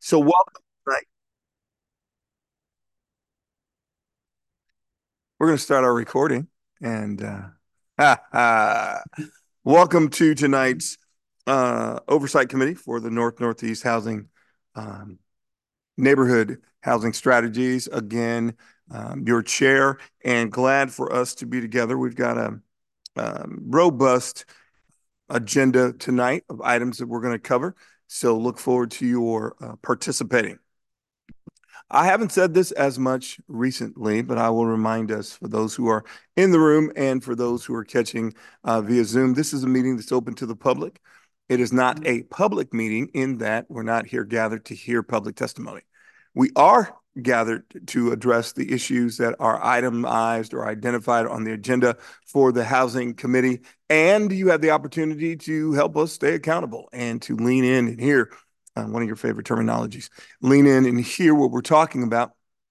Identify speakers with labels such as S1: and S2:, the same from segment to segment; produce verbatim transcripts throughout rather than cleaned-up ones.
S1: So welcome tonight. We're going to start our recording and uh, welcome to tonight's uh, Oversight Committee for the North Northeast Housing um, Neighborhood Housing Strategies. Again, um, your chair, and glad for us to be together. We've got a um, robust agenda tonight of items that we're going to cover. So look forward to your uh, participating. I haven't said this as much recently, but I will remind us for those who are in the room and for those who are catching uh, via Zoom, this is a meeting that's open to the public. It is not a public meeting in that we're not here gathered to hear public testimony. We are gathered to address the issues that are itemized or identified on the agenda for the Housing Committee. And you have the opportunity to help us stay accountable and to lean in and hear uh, one of your favorite terminologies, lean in and hear what we're talking about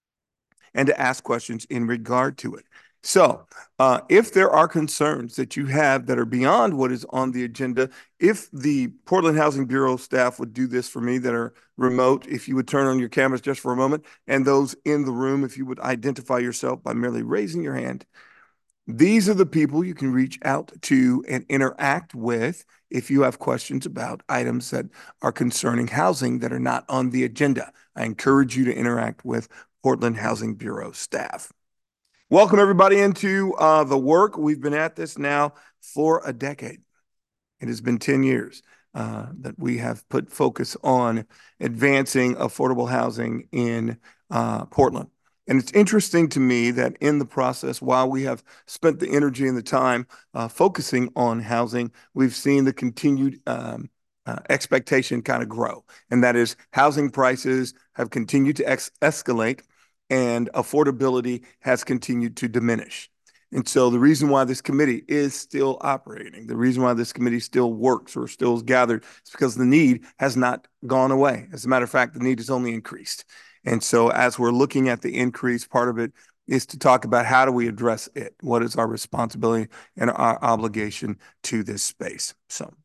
S1: and to ask questions in regard to it. So, uh, if there are concerns that you have that are beyond what is on the agenda, if the Portland Housing Bureau staff would do this for me that are remote, if you would turn on your cameras just for a moment, and those in the room, if you would identify yourself by merely raising your hand. These are the people you can reach out to and interact with if you have questions about items that are concerning housing that are not on the agenda. I encourage you to interact with Portland Housing Bureau staff. Welcome everybody into uh, the work. We've been at this now for a decade. It has been ten years uh, that we have put focus on advancing affordable housing in uh, Portland. And it's interesting to me that in the process, while we have spent the energy and the time uh, focusing on housing, we've seen the continued um, uh, expectation kind of grow. And that is housing prices have continued to ex- escalate and affordability has continued to diminish. And so the reason why this committee is still operating, the reason why this committee still works or still is gathered is because the need has not gone away. As a matter of fact, the need has only increased. And so as we're looking at the increase, part of it is to talk about how do we address it? What is our responsibility and our obligation to this space? So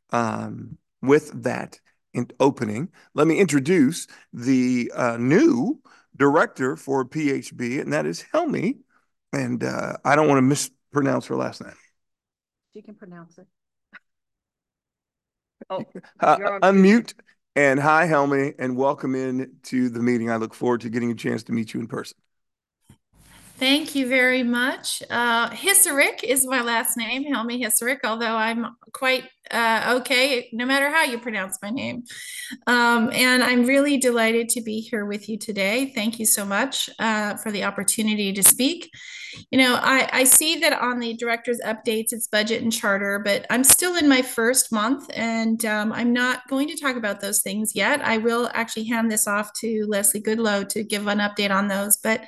S1: um, with that in opening, let me introduce the uh, new director for P H B, and that is Helmi. And uh, I don't want to mispronounce her last name.
S2: You can pronounce it. Oh,
S1: uh, unmute. And hi, Helmi, and welcome in to the meeting. I look forward to getting a chance to meet you in person.
S3: Thank you very much. Uh, Hisarick is my last name, Helmi Hisarick, although I'm quite uh, okay, no matter how you pronounce my name. Um, and I'm really delighted to be here with you today. Thank you so much uh, for the opportunity to speak. You know, I, I see that on the director's updates, it's budget and charter, but I'm still in my first month and um, I'm not going to talk about those things yet. I will actually hand this off to Leslie Goodlow to give an update on those. But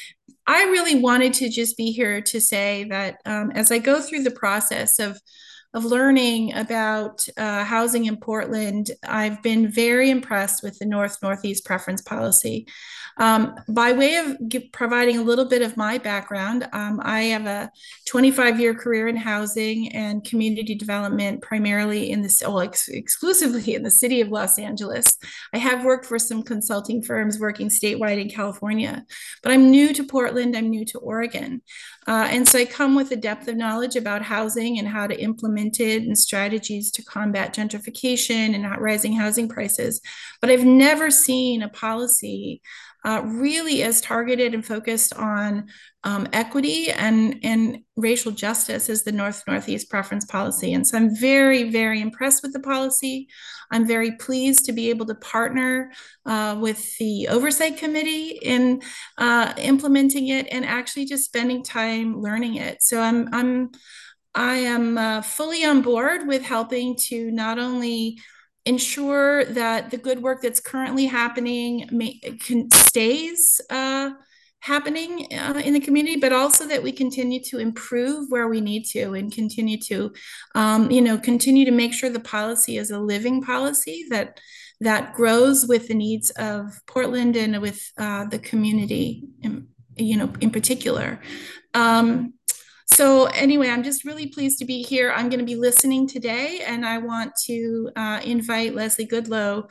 S3: I really wanted to just be here to say that um, as I go through the process of of learning about uh, housing in Portland, I've been very impressed with the North Northeast preference policy. Um, by way of give, providing a little bit of my background, um, I have a twenty-five year career in housing and community development, primarily in the, well, ex- exclusively in the city of Los Angeles. I have worked for some consulting firms working statewide in California, but I'm new to Portland, I'm new to Oregon. Uh, and so I come with a depth of knowledge about housing and how to implement it and strategies to combat gentrification and rising housing prices. But I've never seen a policy uh, really as targeted and focused on um, equity and, and racial justice as the North Northeast preference policy. And so I'm very, very impressed with the policy. I'm very pleased to be able to partner uh, with the Oversight Committee in uh, implementing it and actually just spending time learning it. So I'm, I'm, I am uh, fully on board with helping to not only ensure that the good work that's currently happening may, can, stays uh, happening uh, in the community, but also that we continue to improve where we need to and continue to, um, you know, continue to make sure the policy is a living policy that that grows with the needs of Portland and with uh, the community, in, you know, in particular. Um, so anyway, I'm just really pleased to be here. I'm going to be listening today, and I want to uh, invite Leslie Goodlow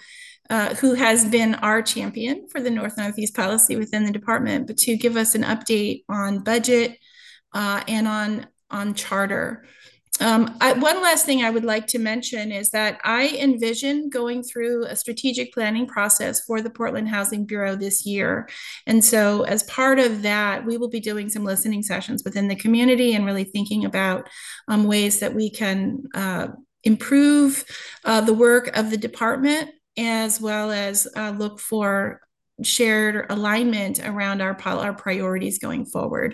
S3: uh, who has been our champion for the North Northeast policy within the department, but to give us an update on budget uh, and on on charter. Um, I, one last thing I would like to mention is that I envision going through a strategic planning process for the Portland Housing Bureau this year. And so, as part of that, we will be doing some listening sessions within the community and really thinking about um, ways that we can uh, improve uh, the work of the department, as well as uh, look for shared alignment around our, our priorities going forward.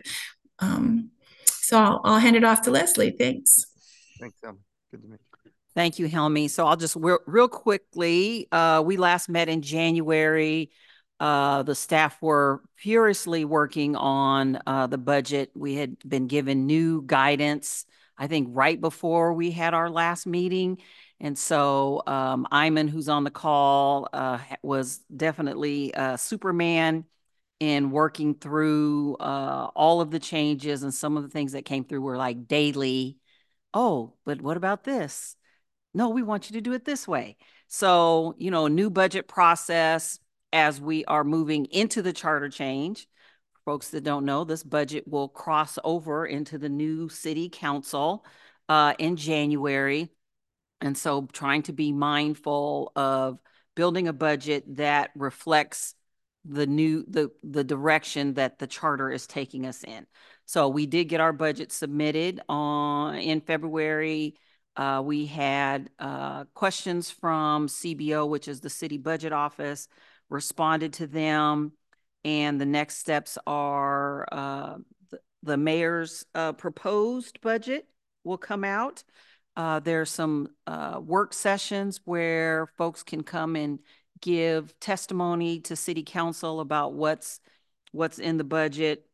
S3: Um, so I'll, I'll hand it off to Leslie. Thanks.
S1: Thanks, Helmy. Good to meet you.
S4: Thank you, Helmy. So I'll just real, real quickly, uh, we last met in January. Uh, the staff were furiously working on uh, the budget. We had been given new guidance, I think, right before we had our last meeting. And so um, Iman, who's on the call, uh, was definitely uh, Superman in working through uh, all of the changes, and some of the things that came through were like daily. Oh, but what about this? No, we want you to do it this way. So, you know, a new budget process as we are moving into the charter change. Folks that don't know, this budget will cross over into the new city council uh, in January. And so trying to be mindful of building a budget that reflects the new, the, the direction that the charter is taking us in. So we did get our budget submitted on in February. Uh, we had uh, questions from C B O, which is the city budget office, responded to them. And the next steps are uh, the, the mayor's uh, proposed budget will come out. Uh, there's some uh, work sessions where folks can come and give testimony to city council about what's what's in the budget.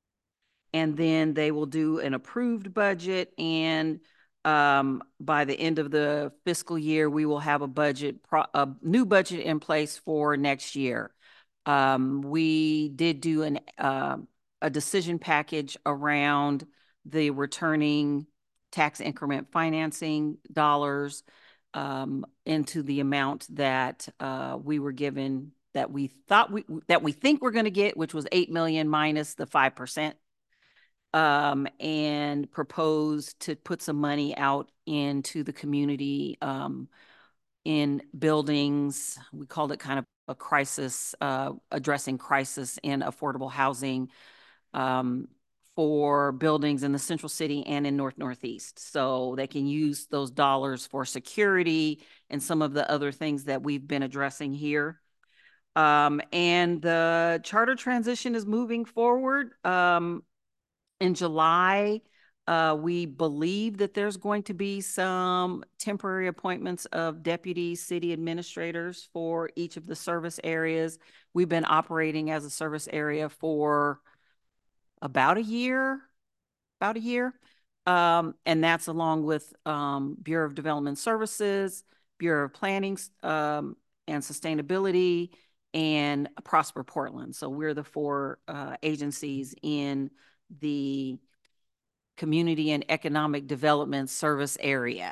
S4: And then they will do an approved budget. And um, by the end of the fiscal year, we will have a budget, pro a new budget in place for next year. Um, we did do an uh, a decision package around the returning tax increment financing dollars um, into the amount that uh, we were given, that we thought we that we think we're going to get, which was eight million minus the five percent, um, and proposed to put some money out into the community um, in buildings. We called it kind of a crisis, uh, addressing crisis in affordable housing. Um, for buildings in the central city and in North Northeast. So they can use those dollars for security and some of the other things that we've been addressing here. Um, and the charter transition is moving forward. Um, in July, uh, we believe that there's going to be some temporary appointments of deputy city administrators for each of the service areas. We've been operating as a service area for about a year, about a year. Um, and that's along with um, Bureau of Development Services, Bureau of Planning um, and Sustainability, and Prosper Portland. So we're the four uh, agencies in the Community and Economic Development Service area.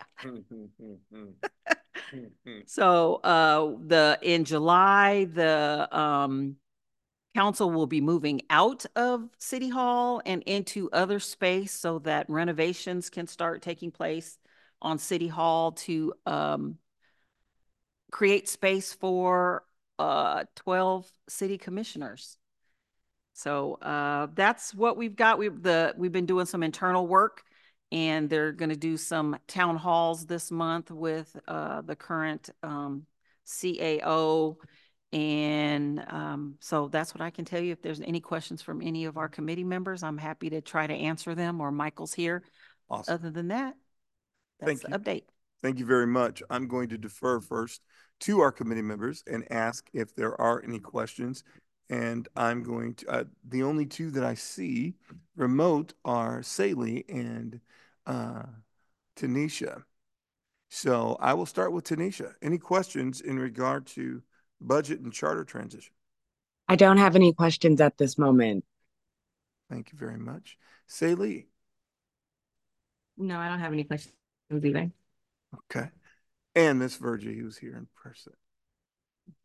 S4: So uh, the in July, the um, council will be moving out of City Hall and into other space so that renovations can start taking place on City Hall to um, create space for uh, twelve city commissioners. So uh, that's what we've got. We've, the, we've been doing some internal work, and they're going to do some town halls this month with uh, the current um, C A O. And um, so that's what I can tell you. If there's any questions from any of our committee members, I'm happy to try to answer them, or Michael's here.
S1: Awesome.
S4: Other than that, that's the update.
S1: Thank you very much. I'm going to defer first to our committee members and ask if there are any questions. And I'm going to, uh, the only two that I see remote are Saley and uh, Tanisha. So I will start with Tanisha. Any questions in regard to budget and charter transition?
S5: I don't have any questions at this moment.
S1: Thank you very much. Saley.
S6: No, I don't have any questions either.
S1: Okay. And Miss Virgie, who's here in person.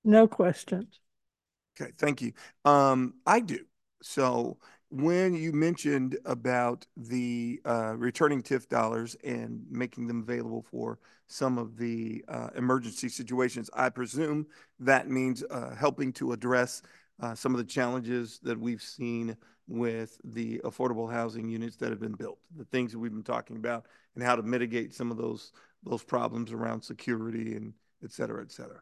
S7: No questions.
S1: Okay, thank you. Um, I do. So when you mentioned about the uh, returning TIF dollars and making them available for some of the uh, emergency situations, I presume that means uh, helping to address uh, some of the challenges that we've seen with the affordable housing units that have been built, the things that we've been talking about, and how to mitigate some of those those problems around security and et cetera, et cetera.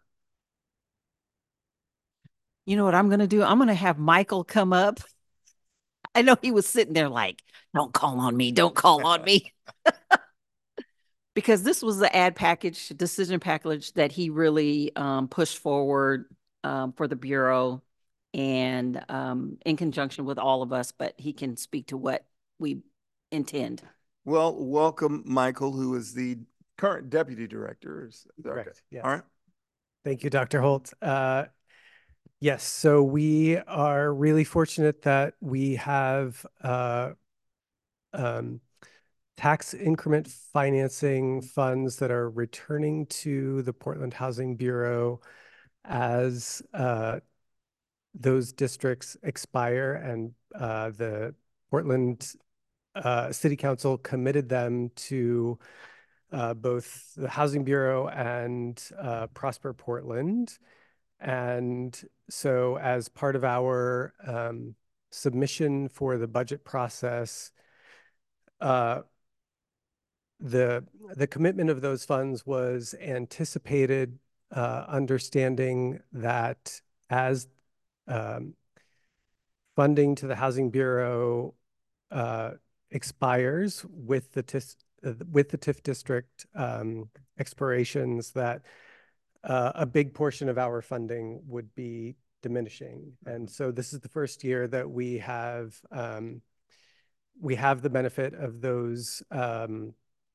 S4: You know what I'm going to do? I'm going to have Michael come up. I know he was sitting there like, don't call on me. Don't call on me. Because this was the ad package, decision package that he really um, pushed forward um, for the Bureau and um, in conjunction with all of us, but he can speak to what we intend.
S1: Well, welcome, Michael, who is the current deputy director. Is that
S8: Correct.
S1: okay?
S8: Yes.
S1: All right.
S8: Thank you, Doctor Holt. Uh, yes, so we are really fortunate that we have uh, um, tax increment financing funds that are returning to the Portland Housing Bureau as uh, those districts expire, and uh, the Portland uh, City Council committed them to uh, both the Housing Bureau and uh, Prosper Portland. And so as part of our um, submission for the budget process, uh, the the commitment of those funds was anticipated, uh, understanding that as um, funding to the Housing Bureau uh, expires with the TIF, uh, with the TIF district um, expirations, that uh, a big portion of our funding would be diminishing. And so this is the first year that we have um, we have the benefit of those um,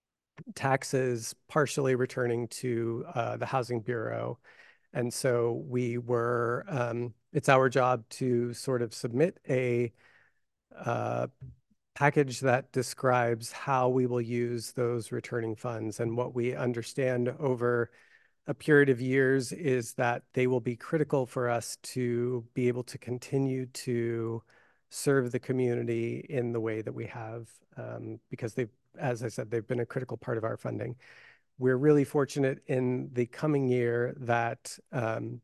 S8: taxes partially returning to uh, the Housing Bureau. And so we were, um, it's our job to sort of submit a uh, package that describes how we will use those returning funds. And what we understand over a period of years is that they will be critical for us to be able to continue to serve the community in the way that we have, um, because they've, as I said, they've been a critical part of our funding. We're really fortunate in the coming year that um,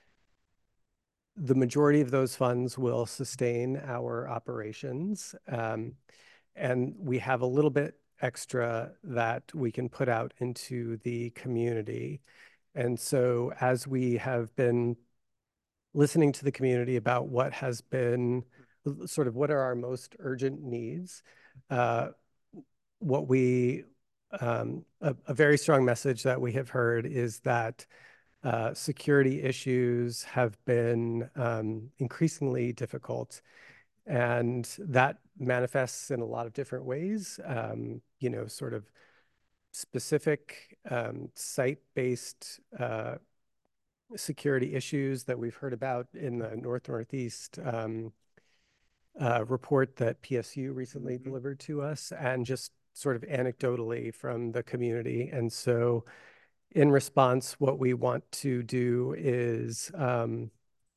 S8: the majority of those funds will sustain our operations. Um, and we have a little bit extra that we can put out into the community. And so as we have been listening to the community about what has been sort of what are our most urgent needs, uh, what we, um, a, a very strong message that we have heard is that uh, security issues have been um, increasingly difficult. And that manifests in a lot of different ways, um, you know, sort of specific um, site-based uh, security issues that we've heard about in the North Northeast um, uh, report that P S U recently mm-hmm. delivered to us, and just sort of anecdotally from the community. And so in response, what we want to do is um,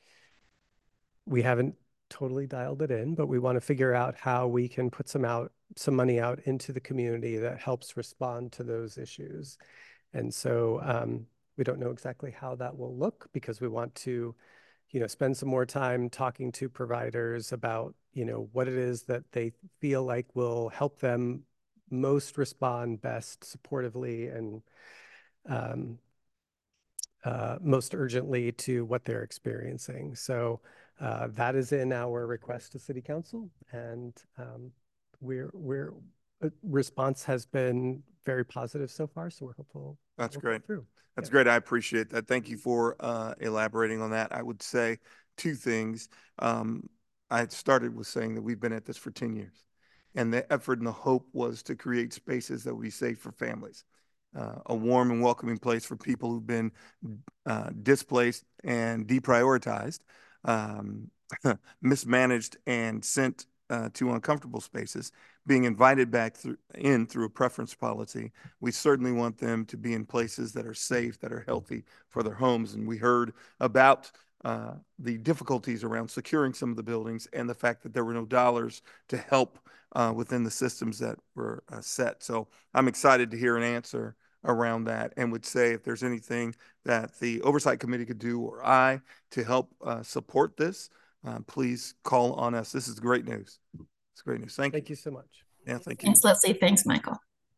S8: we haven't totally dialed it in, but we want to figure out how we can put some out, some money out into the community that helps respond to those issues. And so um, we don't know exactly how that will look, because we want to, you know, spend some more time talking to providers about, you know, what it is that they feel like will help them most respond best supportively and um, uh, most urgently to what they're experiencing. So uh, that is in our request to City Council, and um, we're we're uh, response has been very positive so far. So we're hopeful.
S1: That's
S8: we'll
S1: great.
S8: Through.
S1: That's
S8: yeah.
S1: great. I appreciate that. Thank you for uh, elaborating on that. I would say two things. Um, I started with saying that we've been at this for ten years, and the effort and the hope was to create spaces that would be safe for families. Uh, a warm and welcoming place for people who've been uh, displaced and deprioritized, um, mismanaged, and sent uh, to uncomfortable spaces being invited back through, in through a preference policy. We certainly want them to be in places that are safe, that are healthy for their homes. And we heard about uh, the difficulties around securing some of the buildings and the fact that there were no dollars to help uh, within the systems that were uh, set. So I'm excited to hear an answer around that, and would say if there's anything that the Oversight Committee could do, or I, to help uh, support this, uh, please call on us. This is great news. It's great news. Thank,
S8: Thank
S1: you.
S8: you so much.
S1: Yeah, thank you.
S3: Thanks, Leslie. Thanks, Michael.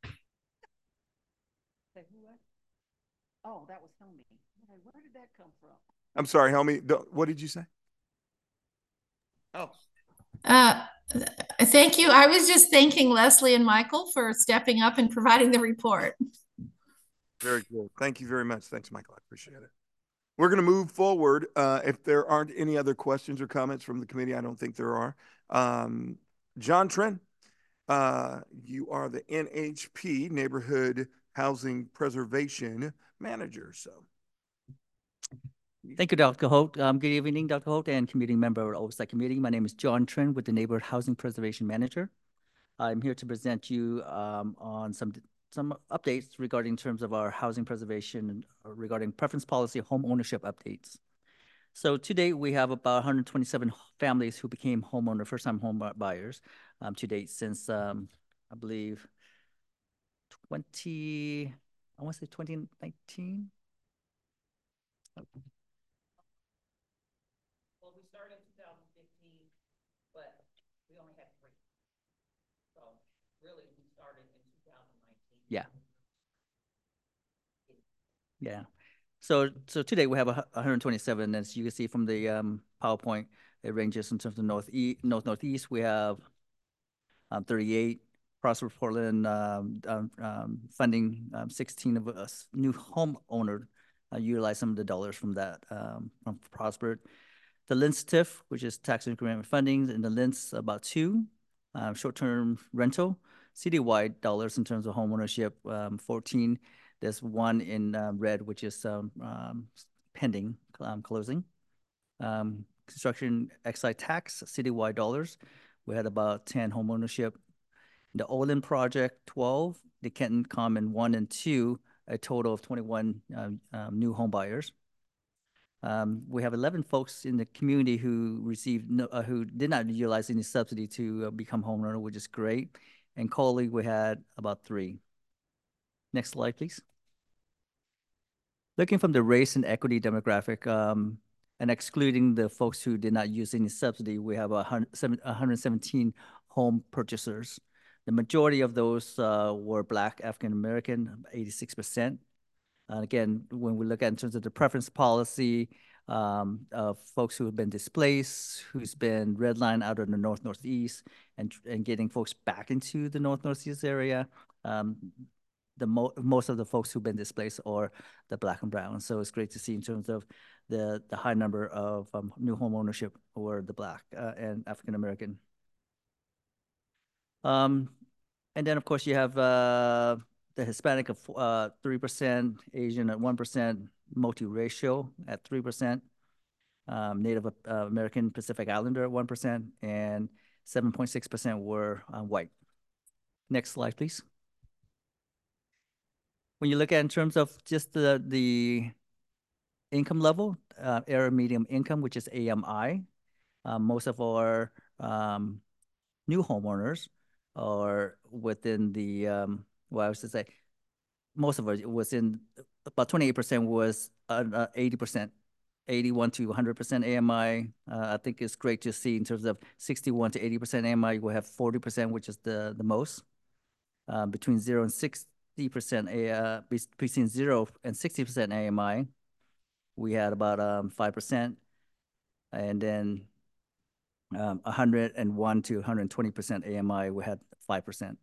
S2: Oh, that was Helmy. Where did that come from?
S1: I'm sorry, Helmy. What did you say? Oh.
S3: Uh, thank you. I was just thanking Leslie and Michael for stepping up and providing the report.
S1: Very good. Thank you very much. Thanks, Michael. I appreciate it. We're going to move forward. Uh, if there aren't any other questions or comments from the committee, I don't think there are. Um, John Tren, uh, you are the N H P Neighborhood Housing Preservation Manager. So,
S7: thank you, Doctor Holt. Um, good evening, Doctor Holt and committee member of the Oversight Committee. My name is John Tren with the Neighborhood Housing Preservation Manager. I'm here to present you um, on some some updates regarding in terms of our housing preservation and regarding preference policy home ownership updates. So to date, we have about one hundred twenty-seven families who became homeowner, first-time home buyers um, to date since, um, I believe, twenty, I want to say twenty nineteen. Well, we started in two thousand fifteen, but we only had three. So really, we started in two thousand nineteen. Yeah. Yeah. So, so today we have one hundred twenty-seven. As you can see from the um, PowerPoint, it ranges in terms of north east, north northeast. We have um, thirty-eight. Prosper Portland um, um, um, funding um, sixteen of us new homeowner uh, utilize some of the dollars from that um, from Prosper. The Lentz T I F, which is tax increment funding, and the Lentz about two. Um, short-term rental, citywide dollars in terms of homeownership, um, fourteen. There's one in uh, red, which is um, um, pending um, closing. Um, construction excise tax, citywide dollars. We had about ten homeownership. The Olin project, twelve. The Kenton Common, one and two, a total of twenty-one um, um, new home buyers. Um, we have eleven folks in the community who received no, uh, who did not utilize any subsidy to uh, become homeowner, which is great. And Coley, we had about three. Next slide, please. Looking from the race and equity demographic, um, and excluding the folks who did not use any subsidy, we have one hundred seventeen home purchasers. The majority of those uh, were Black, African American, eighty-six percent. And again, when we look at in terms of the preference policy um, of folks who have been displaced, who's been redlined out of the North Northeast, and and getting folks back into the North Northeast area, um, the mo most of the folks who've been displaced are the Black and brown. So it's great to see in terms of the the high number of um, new home ownership or the Black uh, and African American. Um, and then of course you have uh, the Hispanic of uh, three percent, Asian at one percent, multiracial at three percent, um, Native uh, American Pacific Islander at one percent, and seven point six percent were uh, white. Next slide, please. When you look at in terms of just the, the income level, uh, area medium income, which is A M I, uh, most of our um, new homeowners are within the, um, well, I was to say, most of it was in, about twenty-eight percent was uh, uh, eighty percent, eighty-one to one hundred percent A M I. Uh, I think it's great to see in terms of sixty-one to eighty percent A M I, we have forty percent, which is the, the most. Uh, between zero and sixty percent, uh, between zero and sixty percent A M I, we had about um, five percent. And then um, one hundred one to one hundred twenty percent A M I, we had five percent.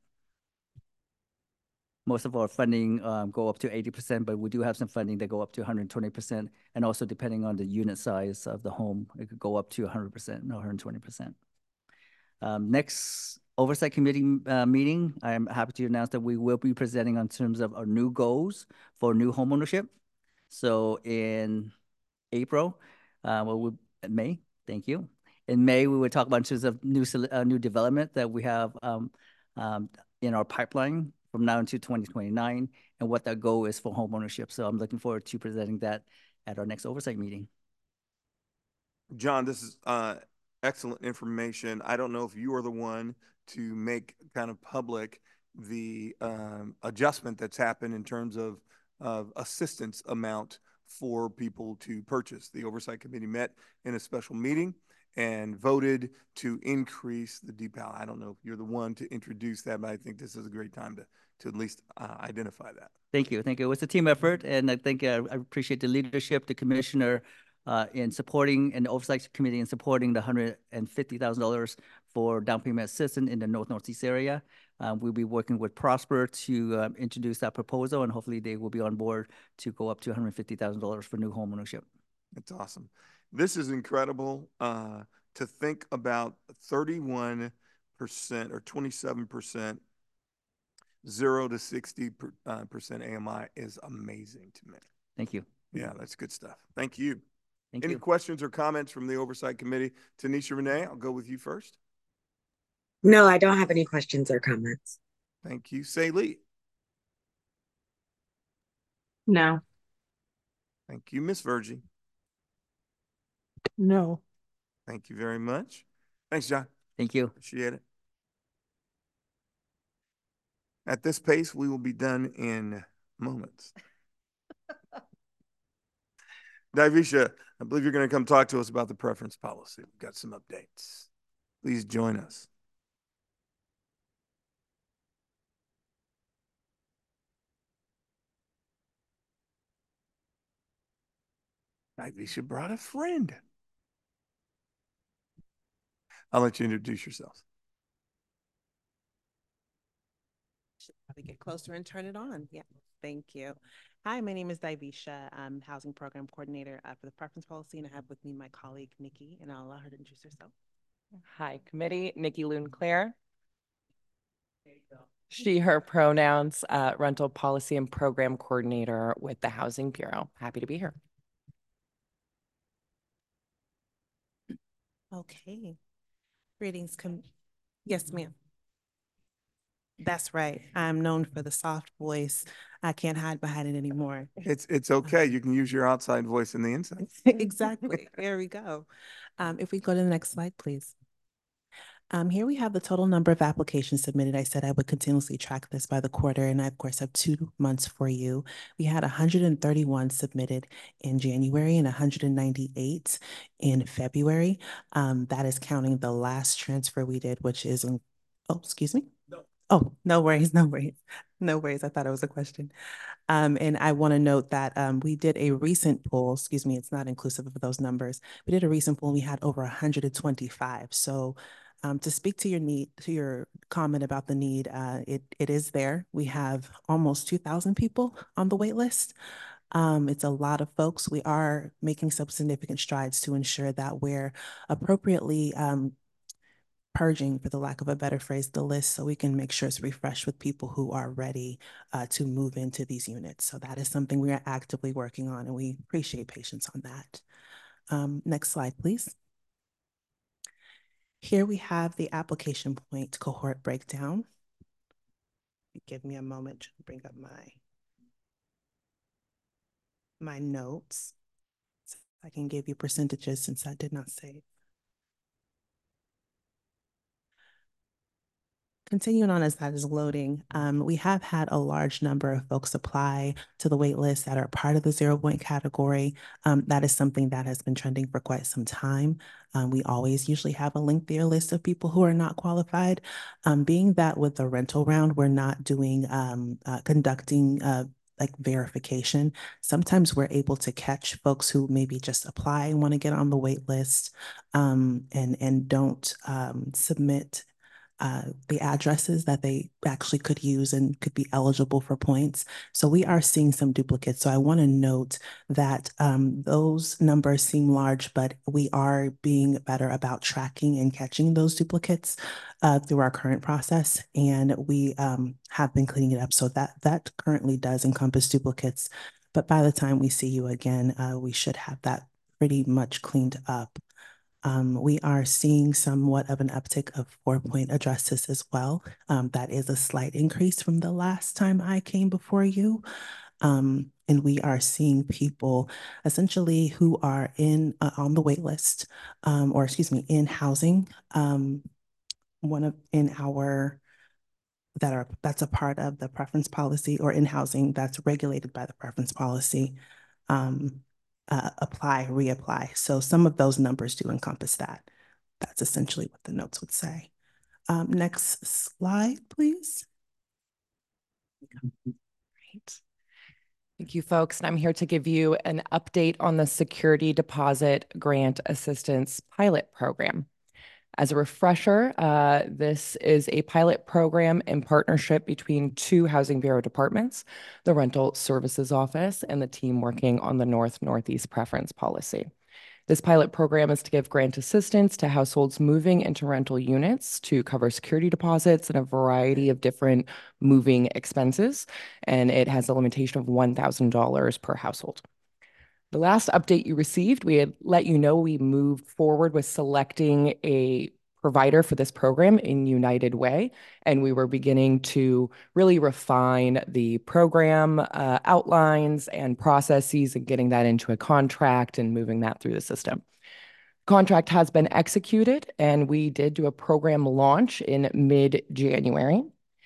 S7: Most of our funding um, go up to eighty percent, but we do have some funding that go up to one hundred twenty percent. And also depending on the unit size of the home, it could go up to one hundred percent, no, one hundred twenty percent. Um, next Oversight Committee uh, meeting, I'm happy to announce that we will be presenting on terms of our new goals for new homeownership. So in April, uh, well, we, May, thank you. in May, we would talk about in terms of new, sol- uh, new development that we have um, um, in our pipeline from now until twenty twenty-nine and what that goal is for homeownership. So I'm looking forward to presenting that at our next oversight meeting.
S1: John, this is uh, excellent information. I don't know if you are the one to make kind of public the um, adjustment that's happened in terms of, of assistance amount for people to purchase. The Oversight Committee met in a special meeting and voted to increase the D P A L. I don't know if you're the one to introduce that, but I think this is a great time to, to at least uh, identify that.
S7: Thank you. Thank you. It was a team effort, and I think uh, I appreciate the leadership, the commissioner, uh, in supporting, and the oversight committee in supporting the one hundred fifty thousand dollars for down payment assistance in the North Northeast area. Um, we'll be working with Prosper to um, introduce that proposal, and hopefully they will be on board to go up to one hundred fifty thousand dollars for new home ownership.
S1: That's awesome. This is incredible uh, to think about thirty-one percent or twenty-seven percent zero to sixty percent A M I is amazing to me.
S7: Thank you.
S1: Yeah, that's good stuff. Thank you.
S7: Thank
S1: Any
S7: you.
S1: questions or comments from the Oversight Committee? Tanisha Renee, I'll go with you first.
S5: No, I don't have any questions or comments.
S1: Thank you. Say Lee.
S6: No.
S1: Thank you. Miss Virgie.
S8: No.
S1: Thank you very much. Thanks, John.
S7: Thank you.
S1: Appreciate it. At this pace, we will be done in moments. Davisha, I believe you're going to come talk to us about the preference policy. We've got some updates. Please join us. Davisha brought a friend. I'll let you introduce yourselves.
S9: Should probably get closer and turn it on. Yeah, thank you. Hi, my name is Davisha. I'm Housing Program Coordinator uh, for the Preference Policy, and I have with me my colleague, Nikki, and I'll allow her to introduce herself.
S10: Hi, committee. Nikki Loon Claire. She, her pronouns, uh, Rental Policy and Program Coordinator with the Housing Bureau. Happy to be here.
S9: Okay. Greetings. Com yes, ma'am. That's right. I'm known for the soft voice. I can't hide behind it anymore.
S1: It's it's okay. You can use your outside voice in the inside.
S9: Exactly. There we go. Um, if we go to the next slide, please. Um, here we have the total number of applications submitted. I said I would continuously track this by the quarter, and I, of course, have two months for you. We had one hundred thirty-one submitted in January and one hundred ninety-eight in February. Um, that is counting the last transfer we did, which is in, oh, excuse me. No. Oh, no worries, no worries. No worries. I thought it was a question. Um, and I want to note that um, we did a recent poll, excuse me, it's not inclusive of those numbers. We did a recent poll and we had over one hundred twenty-five. So um, to speak to your need, to your comment about the need, uh, it, it is there. We have almost two thousand people on the wait list. Um, it's a lot of folks. We are making some significant strides to ensure that we're appropriately um, purging, for the lack of a better phrase, the list so we can make sure it's refreshed with people who are ready uh, to move into these units. So that is something we are actively working on, and we appreciate patience on that. Um, next slide, please. Here we have the application point cohort breakdown. Give me a moment to bring up my, my notes. So I can give you percentages since I did not save. Continuing on as that is loading, um, we have had a large number of folks apply to the wait list that are part of the zero point category. Um, that is something that has been trending for quite some time. Um, we always usually have a lengthier list of people who are not qualified. Um, being that with the rental round, we're not doing, um, uh, conducting uh, like verification. Sometimes we're able to catch folks who maybe just apply and want to get on the wait list um, and, and don't um, submit Uh, the addresses that they actually could use and could be eligible for points. So we are seeing some duplicates. So I want to note that um, those numbers seem large, but we are being better about tracking and catching those duplicates uh, through our current process. And we um, have been cleaning it up. So that, that currently does encompass duplicates. But by the time we see you again, uh, we should have that pretty much cleaned up. Um, we are seeing somewhat of an uptick of four-point addresses as well. Um, that is a slight increase from the last time I came before you. Um, and we are seeing people essentially who are in uh, on the wait list, um, or excuse me, in housing. Um, one of in our that are that's a part of the preference policy, or in housing that's regulated by the preference policy. Um, uh, apply, reapply. So some of those numbers do encompass that. That's essentially what the notes would say. Um, next slide, please.
S10: Great. Thank you, folks. And I'm here to give you an update on the Security Deposit Grant Assistance Pilot Program. As a refresher, uh, this is a pilot program in partnership between two Housing Bureau departments, the Rental Services Office and the team working on the North Northeast Preference Policy. This pilot program is to give grant assistance to households moving into rental units to cover security deposits and a variety of different moving expenses, and it has a limitation of one thousand dollars per household. The last update you received, we had let you know we moved forward with selecting a provider for this program in United Way, and we were beginning to really refine the program uh, outlines and processes and getting that into a contract and moving that through the system. Contract has been executed, and we did do a program launch in mid-January.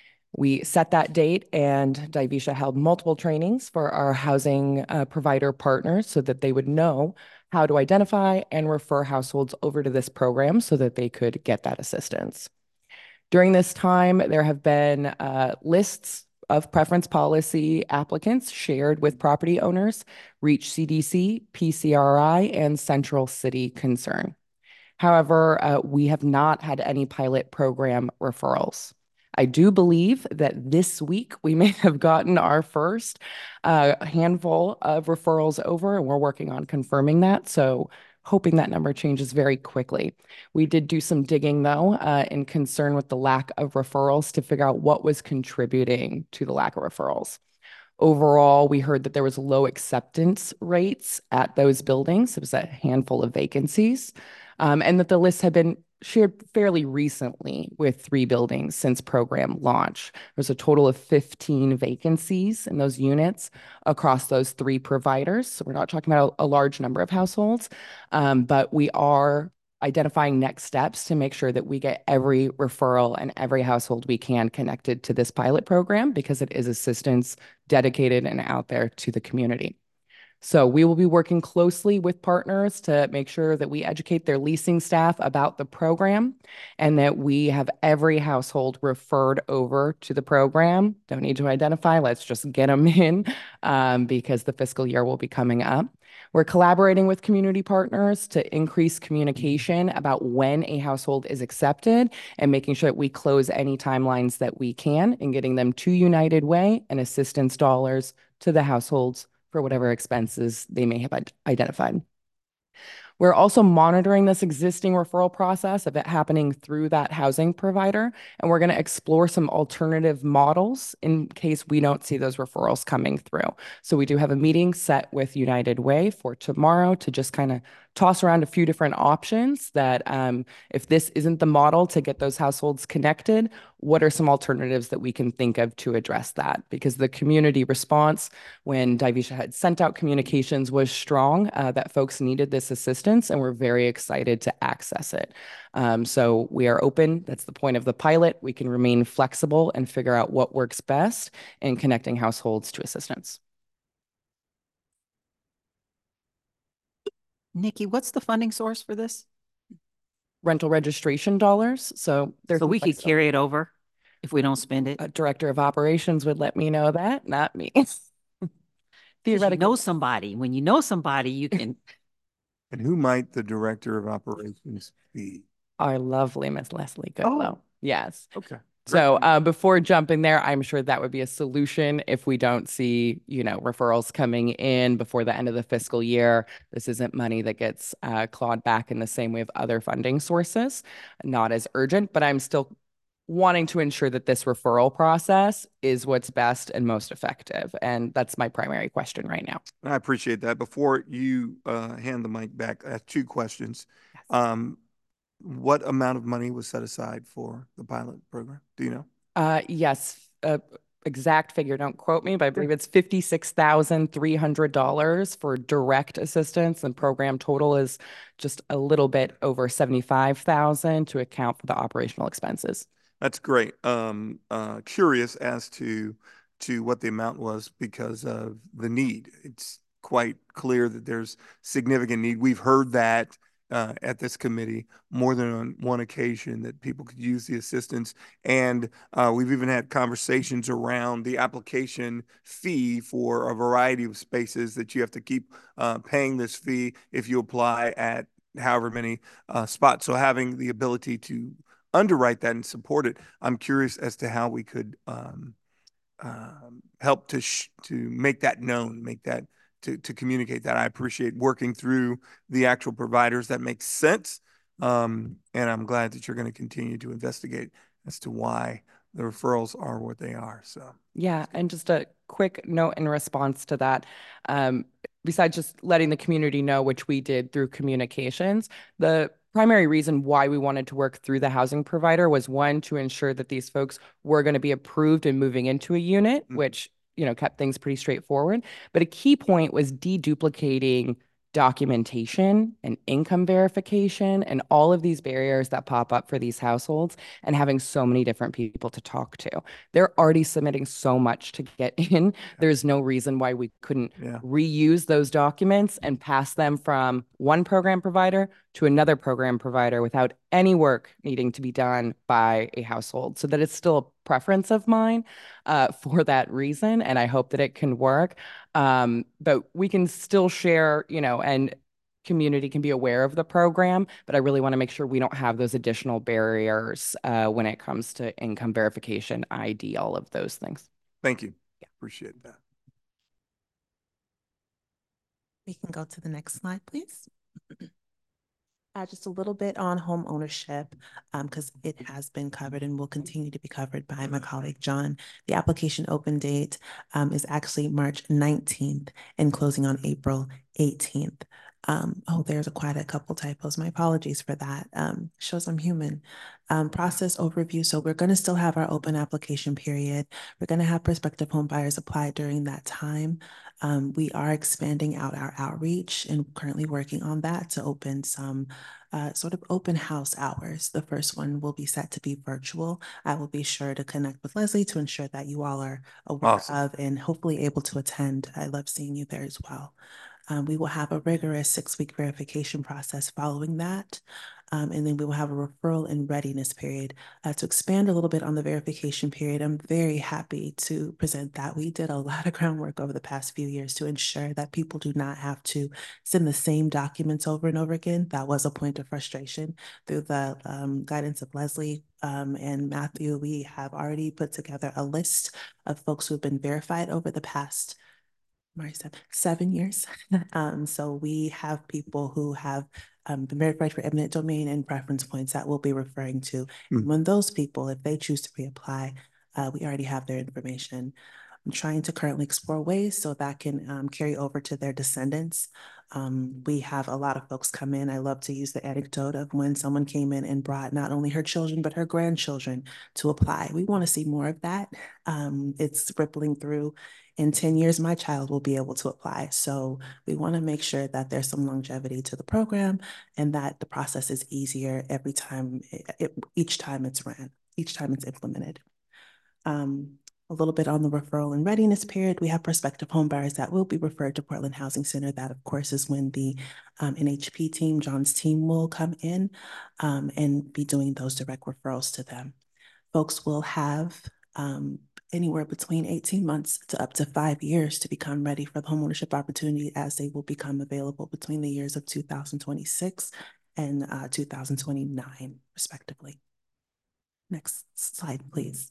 S10: We set that date, and Divisha held multiple trainings for our housing uh, provider partners so that they would know how to identify and refer households over to this program so that they could get that assistance. During this time, there have been uh, lists of preference policy applicants shared with property owners, Reach C D C, P C R I, and Central City Concern. However, uh, we have not had any pilot program referrals. I do believe that this week we may have gotten our first uh, handful of referrals over, and we're working on confirming that. So hoping that number changes very quickly. We did do some digging, though, uh, in concern with the lack of referrals to figure out what was contributing to the lack of referrals. Overall, we heard that there was low acceptance rates at those buildings. It was a handful of vacancies, um, and that the list had been shared fairly recently with three buildings since program launch. There's a total of fifteen vacancies in those units across those three providers. So we're not talking about a, a large number of households, um, but we are identifying next steps to make sure that we get every referral and every household we can connected to this pilot program, because it is assistance dedicated and out there to the community. So we will be working closely with partners to make sure that we educate their leasing staff about the program and that we have every household referred over to the program. Don't need to identify, let's just get them in um, because the fiscal year will be coming up. We're collaborating with community partners to increase communication about when a household is accepted and making sure that we close any timelines that we can in getting them to United Way and assistance dollars to the households for whatever expenses they may have identified. We're also monitoring this existing referral process of it happening through that housing provider, and we're going to explore some alternative models in case we don't see those referrals coming through. So we do have a meeting set with United Way for tomorrow to just kind of toss around a few different options that um, if this isn't the model to get those households connected, what are some alternatives that we can think of to address that? Because the community response when Divisha had sent out communications was strong, uh, that folks needed this assistance, and we're very excited to access it. Um, so we are open. That's the point of the pilot. We can remain flexible and figure out what works best in connecting households to assistance.
S4: Nikki, what's the funding source for this?
S10: Rental registration dollars. So,
S4: so we could carry it over if we don't spend it.
S10: A director of operations would let me know that, not me.
S4: Theoretically, you know somebody. When you know somebody, you can.
S1: And who might the director of operations be?
S10: Our lovely Miss Leslie Goodlow. Oh. Yes.
S1: Okay.
S10: So uh, before jumping there, I'm sure that would be a solution if we don't see, you know, referrals coming in before the end of the fiscal year. This isn't money that gets uh, clawed back in the same way of other funding sources. Not as urgent, but I'm still wanting to ensure that this referral process is what's best and most effective. And that's my primary question right now.
S1: I appreciate that. Before you uh, hand the mic back, I have two questions.
S10: Yes.
S1: Um, what amount of money was set aside for the pilot program? Do you know?
S10: Uh, yes, uh, exact figure, don't quote me, but I believe it's fifty-six thousand three hundred dollars for direct assistance, and program total is just a little bit over seventy-five thousand to account for the operational expenses.
S1: That's great. Um, uh, curious as to to what the amount was because of the need. It's quite clear that there's significant need. We've heard that uh, at this committee more than on one occasion that people could use the assistance. And uh, we've even had conversations around the application fee for a variety of spaces that you have to keep uh, paying this fee if you apply at however many uh, spots. So having the ability to underwrite that and support it, I'm curious as to how we could um, um, help to sh to make that known, make that to to communicate that. I appreciate working through the actual providers. That makes sense, um, and I'm glad that you're going to continue to investigate as to why the referrals are what they are. So
S10: yeah, and just a quick note in response to that. Um, besides just letting the community know, which we did through communications, the primary reason why we wanted to work through the housing provider was, one, to ensure that these folks were going to be approved and moving into a unit, mm-hmm. which, you know, kept things pretty straightforward. But a key point was deduplicating documentation and income verification and all of these barriers that pop up for these households, and having so many different people to talk to. They're already submitting so much to get in. There's no reason why we couldn't yeah. reuse those documents and pass them from one program provider to another program provider without any work needing to be done by a household, so that it's still a preference of mine uh, for that reason. And I hope that it can work. Um, but we can still share, you know, and community can be aware of the program, but I really want to make sure we don't have those additional barriers uh, when it comes to income verification, I D, all of those things.
S1: Thank you. Yeah. Appreciate that.
S9: We can go to the next slide, please. Uh, just a little bit on home ownership, because um, it has been covered and will continue to be covered by my colleague John. The application open date um, is actually March nineteenth and closing on April eighteenth. Um, oh, there's a quite a couple typos. My apologies for that. Um, shows I'm human. Um, process overview. So we're going to still have our open application period. We're going to have prospective home buyers apply during that time. Um, we are expanding out our outreach and currently working on that to open some uh, sort of open house hours. The first one will be set to be virtual. I will be sure to connect with Leslie to ensure that you all are aware awesome. of and hopefully able to attend. I love seeing you there as well. Um, we will have a rigorous six-week verification process following that. Um, and then we will have a referral and readiness period. Uh, to expand a little bit on the verification period, I'm very happy to present that. We did a lot of groundwork over the past few years to ensure that people do not have to send the same documents over and over again. That was a point of frustration. Through the um, guidance of Leslie um, and Matthew, we have already put together a list of folks who have been verified over the past seven years. um, so we have people who have um, been verified for eminent domain and preference points that we'll be referring to. Mm. When those people, if they choose to reapply, uh, we already have their information. I'm trying to currently explore ways so that can um, carry over to their descendants. Um, we have a lot of folks come in. I love to use the anecdote of when someone came in and brought not only her children, but her grandchildren to apply. We want to see more of that. Um, it's rippling through. In ten years, my child will be able to apply. So we want to make sure that there's some longevity to the program and that the process is easier every time, it, it, each time it's ran, each time it's implemented. Um, a little bit on the referral and readiness period. We have prospective home buyers that will be referred to Portland Housing Center. That, of course, is when the um, N H P team, John's team, will come in um, and be doing those direct referrals to them. Folks will have um, anywhere between eighteen months to up to five years to become ready for the homeownership opportunity, as they will become available between the years of two thousand twenty-six and uh, two thousand twenty-nine, respectively. Next slide, please.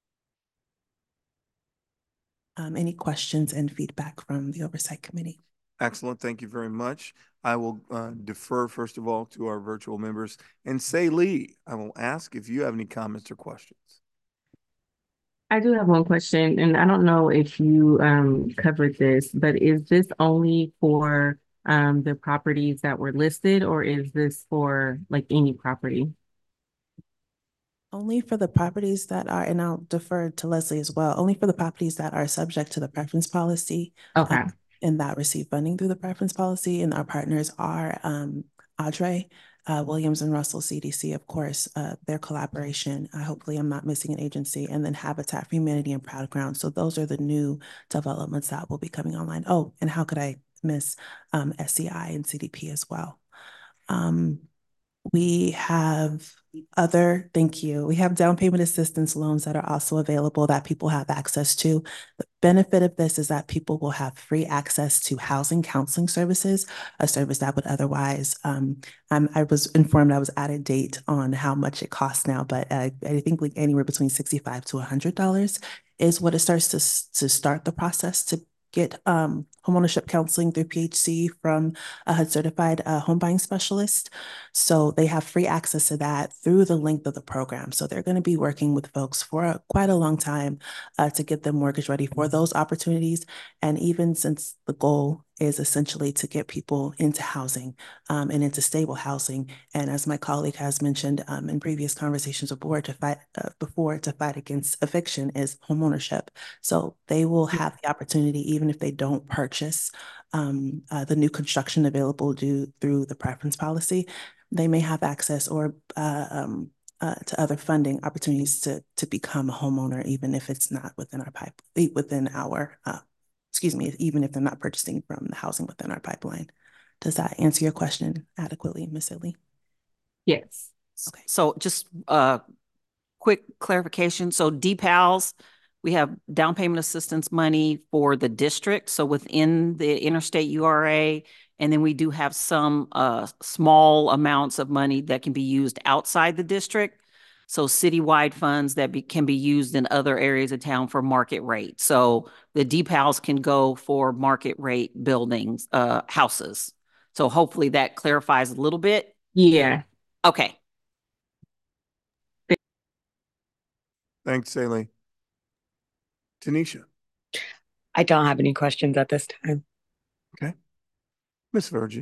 S9: Um, any questions and feedback from the Oversight Committee?
S1: Excellent. Thank you very much. I will uh, defer, first of all, to our virtual members. And Say Lee, I will ask if you have any comments or questions.
S6: I do have one question, and I don't know if you um covered this, but is this only for um the properties that were listed, or is this for like any property?
S9: Only for the properties that are, and I'll defer to Leslie as well, only for the properties that are subject to the preference policy.
S6: Okay.
S9: um, and that receive funding through the preference policy. And our partners are um, Audrey, uh, Williams and Russell C D C, of course, uh, their collaboration. Uh, hopefully I'm not missing an agency. And then Habitat for Humanity and Proud Ground. So those are the new developments that will be coming online. Oh, and how could I miss um, S C I and C D P as well? Um, We have other, thank you. We have down payment assistance loans that are also available that people have access to. The benefit of this is that people will have free access to housing counseling services, a service that would otherwise, um, I'm, I was informed I was out of date on how much it costs now, but uh, I think like anywhere between sixty-five to one hundred dollars is what it starts to, to start the process to get um, homeownership counseling through P H C from a H U D certified uh, home buying specialist. So they have free access to that through the length of the program. So they're going to be working with folks for a, quite a long time uh, to get them mortgage ready for those opportunities. And even since the goal is essentially to get people into housing um, and into stable housing. And as my colleague has mentioned um, in previous conversations before, to fight uh, before to fight against eviction is homeownership. So they will have the opportunity, even if they don't purchase um, uh, the new construction available due through the preference policy, they may have access or uh, um, uh, to other funding opportunities to to become a homeowner, even if it's not within our pipe, within our, uh, excuse me, even if they're not purchasing from the housing within our pipeline. Does that answer your question adequately, Miz Lee?
S6: Yes.
S4: Okay. So just uh quick clarification. So D PALS, we have down payment assistance money for the district. So within the interstate U R A, and then we do have some uh small amounts of money that can be used outside the district. So citywide funds that be, can be used in other areas of town for market rate. So the D PALS can go for market rate buildings, uh, houses. So hopefully that clarifies a little bit.
S6: Yeah.
S4: Okay.
S1: Thanks, Saley. Tanisha.
S5: I don't have any questions at this time.
S1: Okay. Miss Virgie.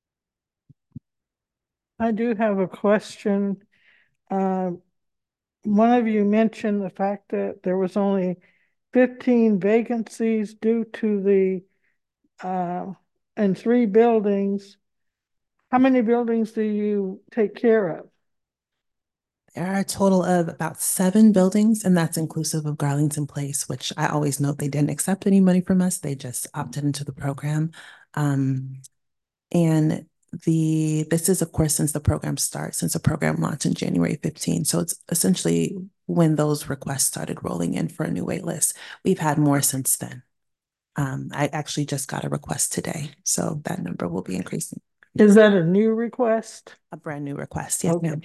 S11: I do have a question. Uh, one of you mentioned the fact that there was only fifteen vacancies due to the, uh, and three buildings. How many buildings do you take care of?
S9: There are a total of about seven buildings, and that's inclusive of Garlington Place, which I always note they didn't accept any money from us. They just opted into the program. Um, and the this is, of course, since the program starts, since the program launched in January fifteenth. So it's essentially when those requests started rolling in for a new wait list. We've had more since then. Um, I actually just got a request today, so that number will be increasing.
S11: Is that a new request?
S9: A brand new request, yes,
S11: Okay.
S9: ma'am.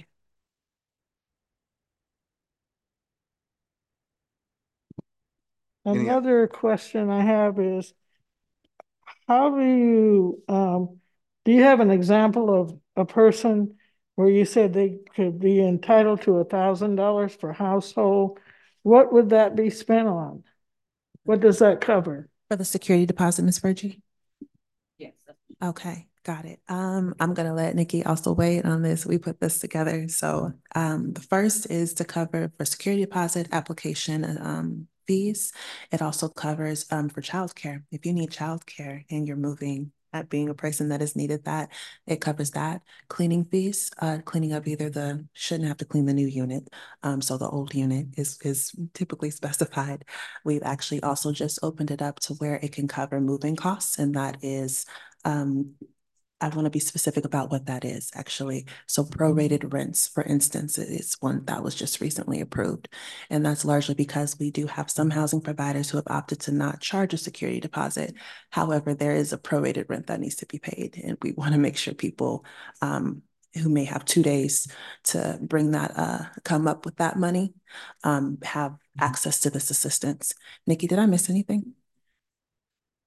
S11: Another question I have is, how do you, um, do you have an example of a person where you said they could be entitled to a thousand dollars per household? What would that be spent on? What does that cover?
S9: For the security deposit, Miz Virgie?
S4: Yes.
S9: Okay, got it. Um, I'm gonna let Nikki also weigh in on this. We put this together. So um, the first is to cover for security deposit application um, fees. It also covers um, for childcare. If you need childcare and you're moving, at being a person that has needed that, it covers that. Cleaning fees, uh, cleaning up either the, shouldn't have to clean the new unit. Um, so the old unit is, is typically specified. We've actually also just opened it up to where it can cover moving costs, and that is um, I want to be specific about what that is, actually. So prorated rents, for instance, is one that was just recently approved. And that's largely because we do have some housing providers who have opted to not charge a security deposit. However, there is a prorated rent that needs to be paid. And we want to make sure people um, who may have two days to bring that, uh, come up with that money, um, have access to this assistance. Nikki, did I miss anything?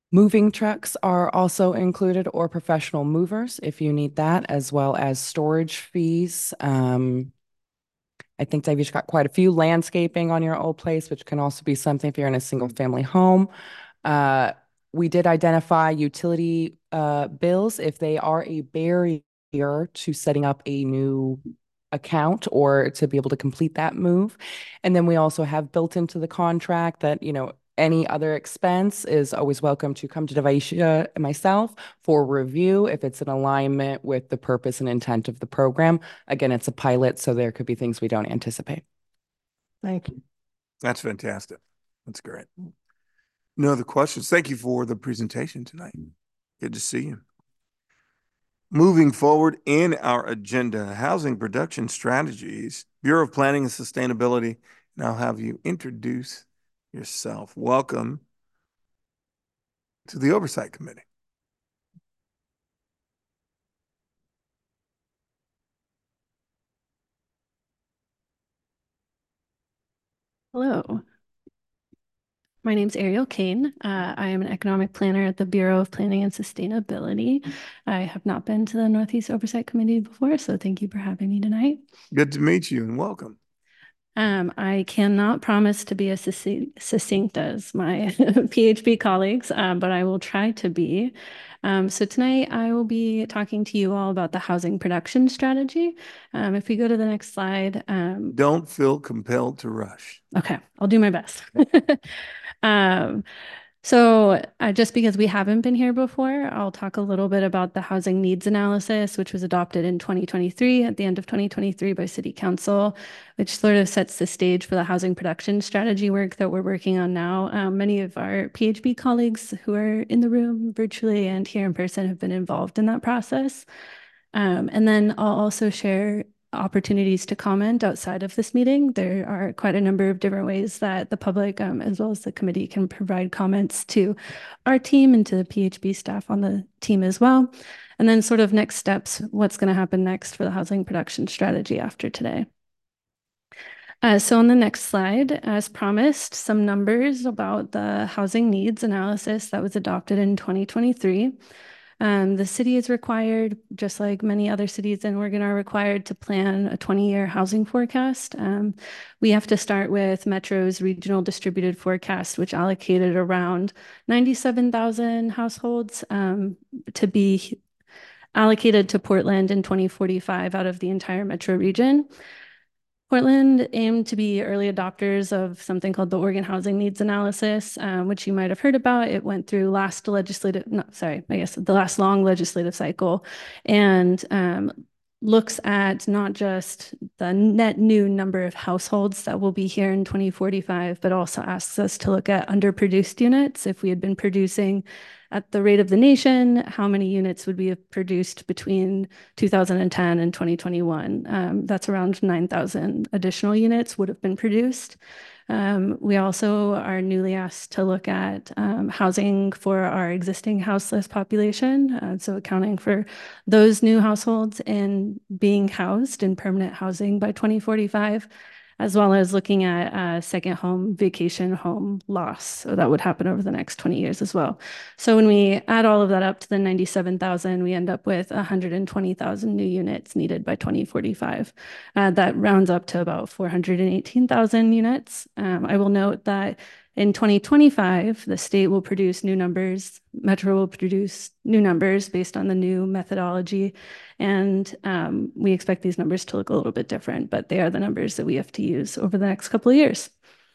S10: Moving trucks are also included, or professional movers if you need that, as well as storage fees. Um, I think Dave, you've got quite a few. Landscaping on your old place, which can also be something if you're in a single family home. Uh, we did identify utility uh, bills if they are a barrier to setting up a new account or to be able to complete that move. And then we also have built into the contract that, you know, any other expense is always welcome to come to Devaisha and myself for review if it's in alignment with the purpose and intent of the program. Again, it's a pilot, so there could be things we don't anticipate.
S11: Thank you.
S1: That's fantastic. That's great. No other questions. Thank you for the presentation tonight. Good to see you. Moving forward in our agenda, housing production strategies, Bureau of Planning and Sustainability. And I'll have you introduce yourself. Welcome to the Oversight Committee.
S12: Hello. My name's Ariel Kane. Uh, I am an economic planner at the Bureau of Planning and Sustainability. I have not been to the Northeast Oversight Committee before, so thank you for having me tonight.
S1: Good to meet you and welcome.
S12: Um, I cannot promise to be as succinct, succinct as my P H B colleagues, um, but I will try to be. Um, so tonight I will be talking to you all about the housing production strategy. Um, if we go to the next slide. Um,
S1: Don't feel compelled to rush.
S12: Okay, I'll do my best. um, So uh, just because we haven't been here before, I'll talk a little bit about the housing needs analysis, which was adopted in twenty twenty-three, at the end of twenty twenty-three by City Council, which sort of sets the stage for the housing production strategy work that we're working on now. Um, many of our P H B colleagues who are in the room virtually and here in person have been involved in that process. Um, and then I'll also share opportunities to comment outside of this meeting. There are quite a number of different ways that the public, um, as well as the committee, can provide comments to our team and to the P H B staff on the team as well. And then sort of next steps, what's going to happen next for the housing production strategy after today. Uh, so on the next slide, as promised, some numbers about the housing needs analysis that was adopted in twenty twenty-three. Um, the city is required, just like many other cities in Oregon are required, to plan a twenty-year housing forecast. Um, we have to start with Metro's regional distributed forecast, which allocated around ninety-seven thousand households um, to be allocated to Portland in twenty forty-five out of the entire Metro region. Portland aimed to be early adopters of something called the Oregon Housing Needs Analysis, um, which you might have heard about. It went through last legislative, no, sorry, I guess the last long legislative cycle, and um, looks at not just the net new number of households that will be here in twenty forty-five, but also asks us to look at underproduced units. If we had been producing at the rate of the nation, how many units would we have produced between two thousand ten and twenty twenty-one? Um, that's around nine thousand additional units would have been produced. Um, we also are newly asked to look at um, housing for our existing houseless population. Uh, so accounting for those new households and being housed in permanent housing by twenty forty-five, as well as looking at uh, second home, vacation home loss. So that would happen over the next twenty years as well. So when we add all of that up to the ninety-seven thousand, we end up with one hundred twenty thousand new units needed by twenty forty-five. Uh, that rounds up to about four hundred eighteen thousand units. Um, I will note that in twenty twenty-five, the state will produce new numbers, Metro will produce new numbers based on the new methodology. And um, we expect these numbers to look a little bit different, but they are the numbers that we have to use over the next couple of years.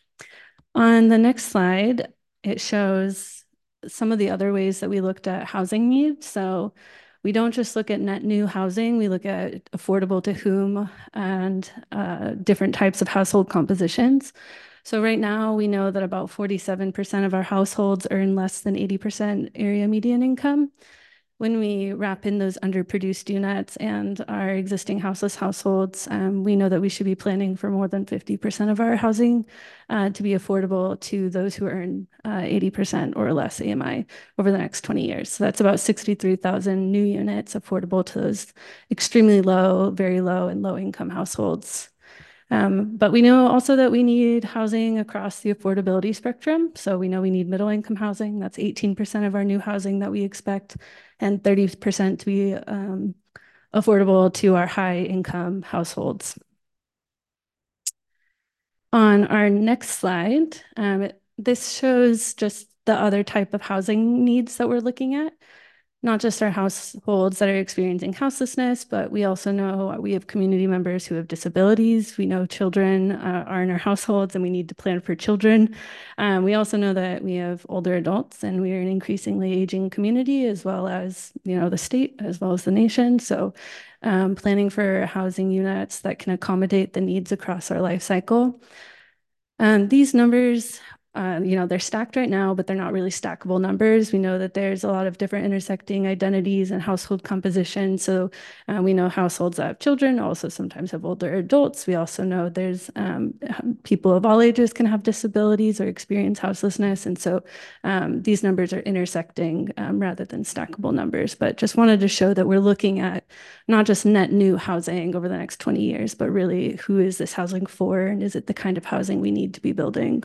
S12: On the next slide, it shows some of the other ways that we looked at housing needs. So we don't just look at net new housing, we look at affordable to whom and uh, different types of household compositions. So right now we know that about forty-seven percent of our households earn less than eighty percent area median income. When we wrap in those underproduced units and our existing houseless households, um, we know that we should be planning for more than fifty percent of our housing uh, to be affordable to those who earn uh, eighty percent or less A M I over the next twenty years. So that's about sixty-three thousand new units affordable to those extremely low, very low, and low income households. Um, but we know also that we need housing across the affordability spectrum. So we know we need middle income housing. That's eighteen percent of our new housing that we expect, and thirty percent to be um, affordable to our high income households. On our next slide, um, it, this shows just the other type of housing needs that we're looking at. Not just our households that are experiencing houselessness, but we also know we have community members who have disabilities. We know children uh, are in our households and we need to plan for children. Um, we also know that we have older adults and we are an increasingly aging community, as well as, you know, the state, as well as the nation. So um, planning for housing units that can accommodate the needs across our life cycle. Um, these numbers, uh, you know, they're stacked right now, but they're not really stackable numbers. We know that there's a lot of different intersecting identities and household composition. So uh, we know households that have children also sometimes have older adults. We also know there's um, people of all ages can have disabilities or experience houselessness. And so um, these numbers are intersecting um, rather than stackable numbers. But just wanted to show that we're looking at not just net new housing over the next twenty years, but really who is this housing for? And is it the kind of housing we need to be building?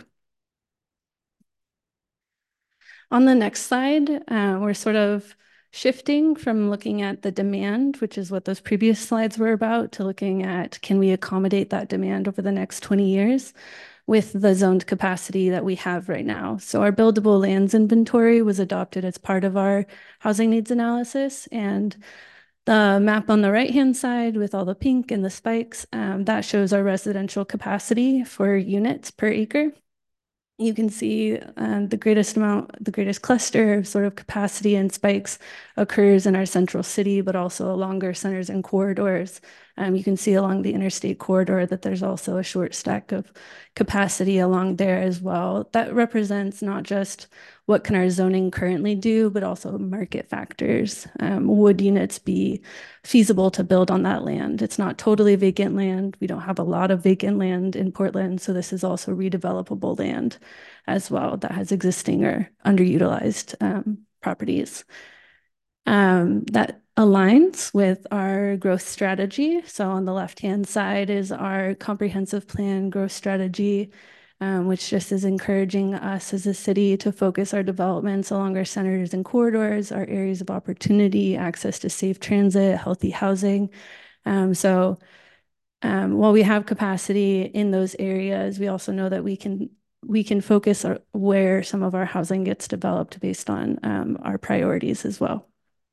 S12: On the next slide, uh, we're sort of shifting from looking at the demand, which is what those previous slides were about, to looking at can we accommodate that demand over the next twenty years with the zoned capacity that we have right now. So our buildable lands inventory was adopted as part of our housing needs analysis, and the map on the right-hand side with all the pink and the spikes, um, that shows our residential capacity for units per acre. You can see um, the greatest amount, the greatest cluster of sort of capacity and spikes occurs in our central city, but also along our centers and corridors. Um, you can see along the interstate corridor that there's also a short stack of capacity along there as well. That represents not just what can our zoning currently do, but also market factors. Um, would units be feasible to build on that land? It's not totally vacant land. We don't have a lot of vacant land in Portland, so this is also redevelopable land as well that has existing or underutilized um, properties. Um, that aligns with our growth strategy. So on the left-hand side is our comprehensive plan growth strategy, um, which just is encouraging us as a city to focus our developments along our centers and corridors, our areas of opportunity, access to safe transit, healthy housing. Um, so um, while we have capacity in those areas, we also know that we can we can focus our, where some of our housing gets developed based on um, our priorities as well.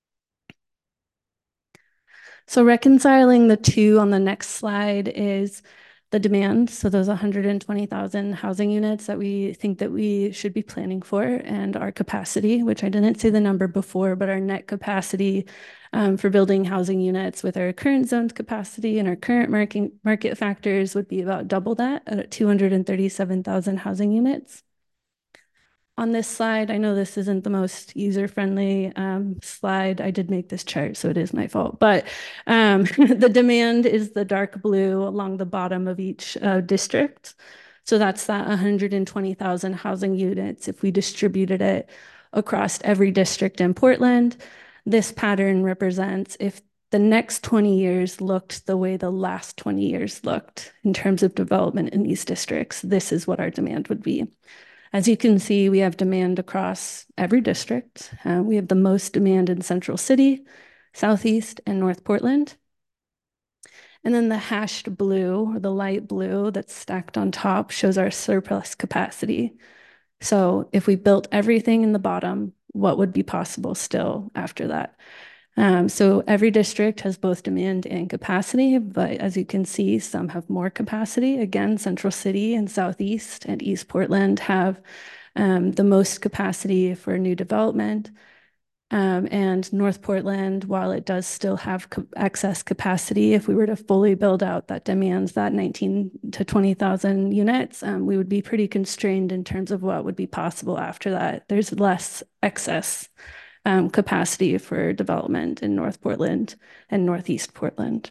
S12: So reconciling the two on the next slide is the demand. So those one hundred twenty thousand housing units that we think that we should be planning for, and our capacity, which I didn't say the number before, but our net capacity um, for building housing units with our current zoned capacity and our current market, market factors would be about double that at two hundred thirty-seven thousand housing units. On this slide, I know this isn't the most user-friendly um, slide. I did make this chart, so it is my fault. But um, the demand is the dark blue along the bottom of each uh, district. So that's that one hundred twenty thousand housing units. If we distributed it across every district in Portland, this pattern represents if the next twenty years looked the way the last twenty years looked in terms of development in these districts, this is what our demand would be. As you can see, we have demand across every district. Uh, we have the most demand in Central City, Southeast, and North Portland. And then the hashed blue, or the light blue that's stacked on top, shows our surplus capacity. So if we built everything in the bottom, what would be possible still after that? Um, so every district has both demand and capacity, but as you can see, some have more capacity. Again, Central City and Southeast and East Portland have um, the most capacity for new development. Um, and North Portland, while it does still have co- excess capacity, if we were to fully build out that demands that nineteen to twenty thousand units, um, we would be pretty constrained in terms of what would be possible after that. There's less excess Um, capacity for development in North Portland and Northeast Portland.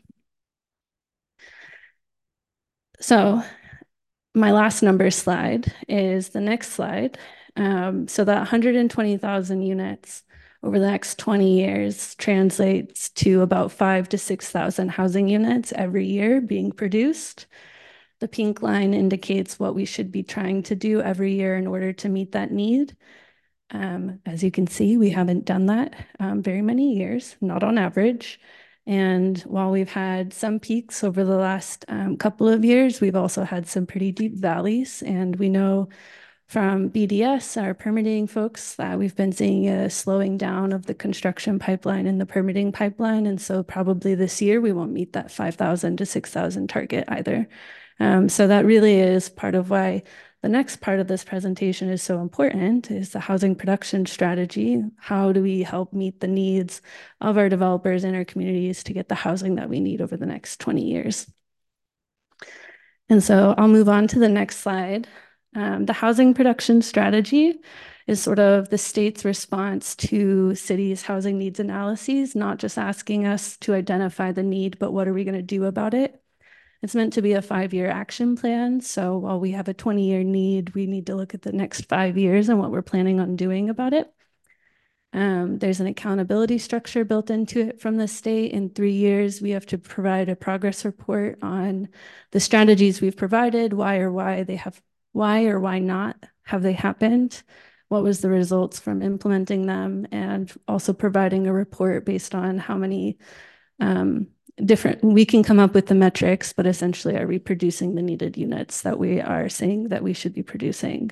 S12: So my last number slide is the next slide. Um, so that one hundred twenty thousand units over the next twenty years translates to about five to six thousand housing units every year being produced. The pink line indicates what we should be trying to do every year in order to meet that need. Um, as you can see, we haven't done that um, very many years, not on average. And while we've had some peaks over the last um, couple of years, we've also had some pretty deep valleys. And we know from B D S, our permitting folks, that we've been seeing a slowing down of the construction pipeline and the permitting pipeline. And so probably this year we won't meet that five thousand to six thousand target either. Um, so that really is part of why the next part of this presentation is so important, is the housing production strategy. How do we help meet the needs of our developers and our communities to get the housing that we need over the next twenty years? And so I'll move on to the next slide. Um, the housing production strategy is sort of the state's response to cities' housing needs analyses, not just asking us to identify the need, but what are we going to do about it? It's meant to be a five-year action plan. So while we have a twenty-year need, we need to look at the next five years and what we're planning on doing about it. Um, there's an accountability structure built into it from the state. In three years, we have to provide a progress report on the strategies we've provided, why or why they have, why or why not have they happened, what was the results from implementing them, and also providing a report based on how many um, different, we can come up with the metrics, but essentially are we producing the needed units that we are saying that we should be producing?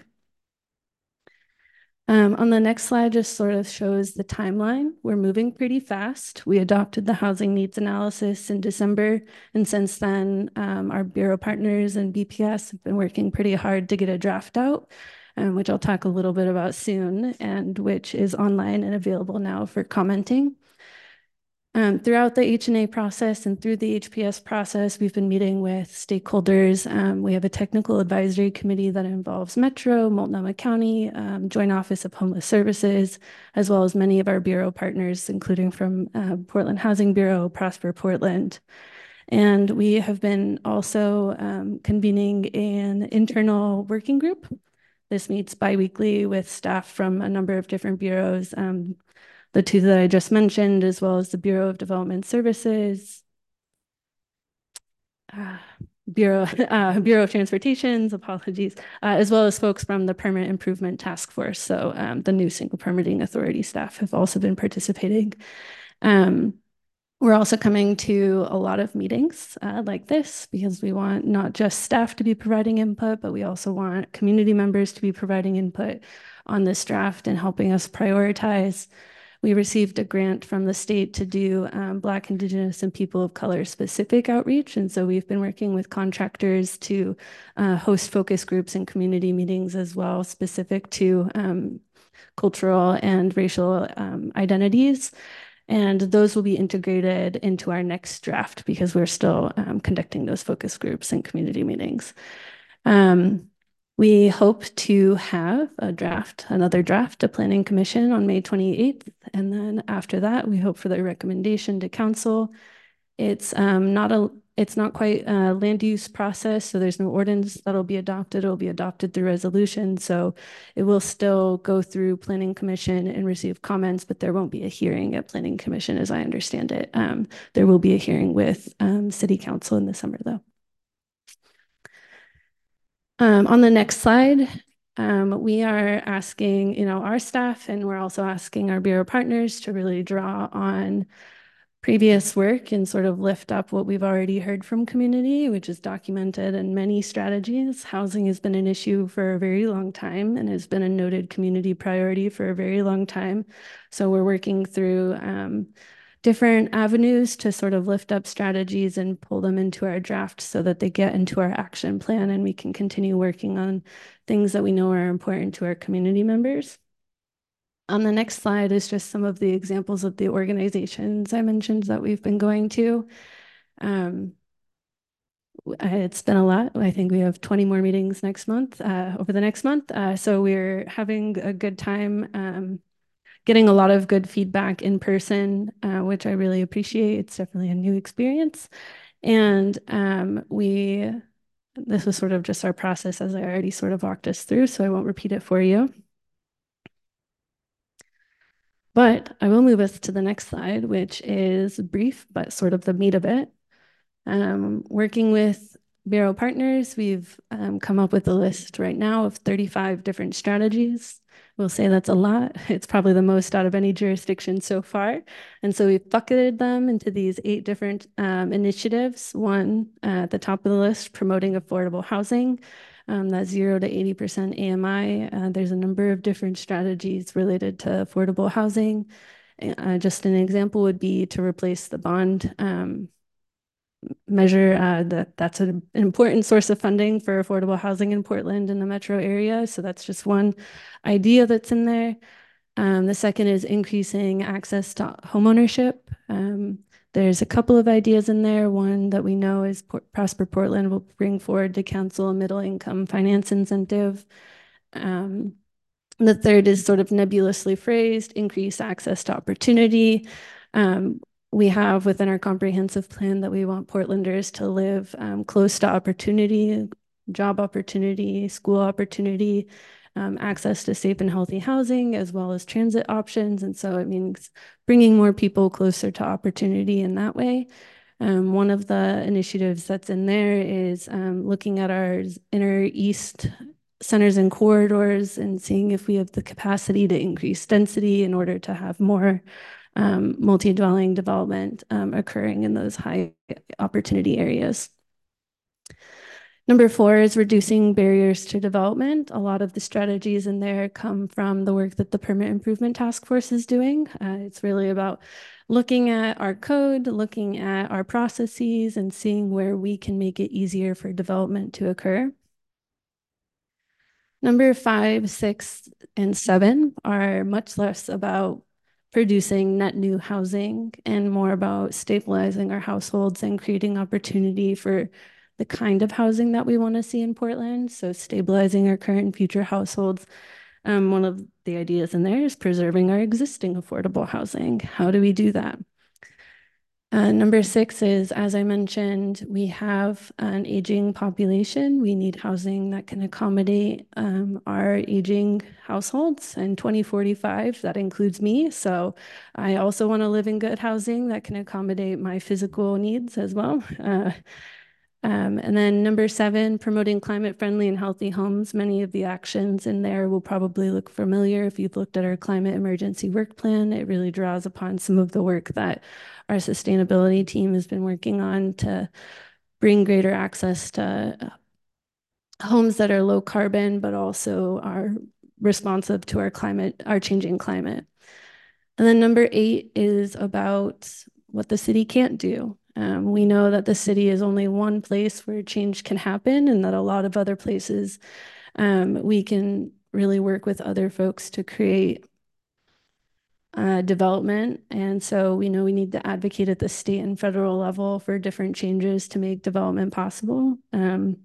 S12: Um, on the next slide just sort of shows the timeline. We're moving pretty fast. We adopted the housing needs analysis in December, and since then, um, our bureau partners and B P S have been working pretty hard to get a draft out, um, which I'll talk a little bit about soon, and which is online and available now for commenting. Um, throughout the H and A process and through the H P S process, we've been meeting with stakeholders. Um, we have a technical advisory committee that involves Metro, Multnomah County, um, Joint Office of Homeless Services, as well as many of our bureau partners, including from uh, Portland Housing Bureau, Prosper Portland. And we have been also um, convening an internal working group. This meets biweekly with staff from a number of different bureaus, um, the two that I just mentioned, as well as the Bureau of Development Services, uh, Bureau, uh, Bureau of Transportations, apologies, uh, as well as folks from the Permit Improvement Task Force. So um, the new Single Permitting Authority staff have also been participating. Um, we're also coming to a lot of meetings uh, like this because we want not just staff to be providing input, but we also want community members to be providing input on this draft and helping us prioritize. We received a grant from the state to do um, Black, Indigenous, and people of color specific outreach. And so we've been working with contractors to uh, host focus groups and community meetings as well, specific to um, cultural and racial um, identities. And those will be integrated into our next draft because we're still um, conducting those focus groups and community meetings. Um, We hope to have a draft, another draft to Planning Commission on May twenty-eighth. And then after that, we hope for the recommendation to council. It's um, not a, it's not quite a land use process. So there's no ordinance that'll be adopted. It'll be adopted through resolution. So it will still go through Planning Commission and receive comments, but there won't be a hearing at Planning Commission as I understand it. Um, there will be a hearing with um, City Council in the summer though. Um, on the next slide, um, we are asking, you know, our staff, and we're also asking our bureau partners to really draw on previous work and sort of lift up what we've already heard from community, which is documented in many strategies. Housing has been an issue for a very long time and has been a noted community priority for a very long time. So we're working through um, different avenues to sort of lift up strategies and pull them into our draft so that they get into our action plan and we can continue working on things that we know are important to our community members. On the next slide is just some of the examples of the organizations I mentioned that we've been going to. Um, it's been a lot. I think we have twenty more meetings next month, uh, over the next month. Uh, so we're having a good time. Um, getting a lot of good feedback in person, uh, which I really appreciate. It's definitely a new experience. And um, we, this was sort of just our process as I already sort of walked us through, so I won't repeat it for you. But I will move us to the next slide, which is brief, but sort of the meat of it. Um, working with Bureau partners, we've um, come up with a list right now of thirty-five different strategies. We'll say that's a lot. It's probably the most out of any jurisdiction so far. And so we've bucketed them into these eight different um, initiatives. One uh, at the top of the list, promoting affordable housing. Um, that's zero to eighty percent A M I. Uh, there's a number of different strategies related to affordable housing. Uh, just an example would be to replace the bond um, measure. Uh, that that's an important source of funding for affordable housing in Portland and the metro area. So that's just one idea that's in there. Um, the second is increasing access to homeownership. Um, there's a couple of ideas in there. One that we know is Port Prosper Portland will bring forward to council a middle income finance incentive. Um, the third is sort of nebulously phrased, increase access to opportunity. Um, we have within our comprehensive plan that we want Portlanders to live um, close to opportunity, job opportunity, school opportunity, um, access to safe and healthy housing, as well as transit options. And so it means bringing more people closer to opportunity in that way. Um, one of the initiatives that's in there is um, looking at our inner east centers and corridors and seeing if we have the capacity to increase density in order to have more um, multi-dwelling development um, occurring in those high opportunity areas. Number four is reducing barriers to development. A lot of the strategies in there come from the work that the Permit Improvement Task Force is doing. Uh, it's really about looking at our code, looking at our processes, and seeing where we can make it easier for development to occur. Number five, six, and seven are much less about producing net new housing and more about stabilizing our households and creating opportunity for the kind of housing that we want to see in Portland. So stabilizing our current and future households. Um, one of the ideas in there is preserving our existing affordable housing. How do we do that? Uh, number six is, as I mentioned, we have an aging population. We need housing that can accommodate um, our aging households. In twenty forty-five, that includes me. So I also want to live in good housing that can accommodate my physical needs as well. Uh, Um, and then number seven, promoting climate-friendly and healthy homes. Many of the actions in there will probably look familiar. If you've looked at our climate emergency work plan, it really draws upon some of the work that our sustainability team has been working on to bring greater access to homes that are low carbon, but also are responsive to our climate, our changing climate. And then number eight is about what the city can't do. Um, we know that the city is only one place where change can happen, and that a lot of other places um, we can really work with other folks to create uh, development. And so we know we need to advocate at the state and federal level for different changes to make development possible. Um,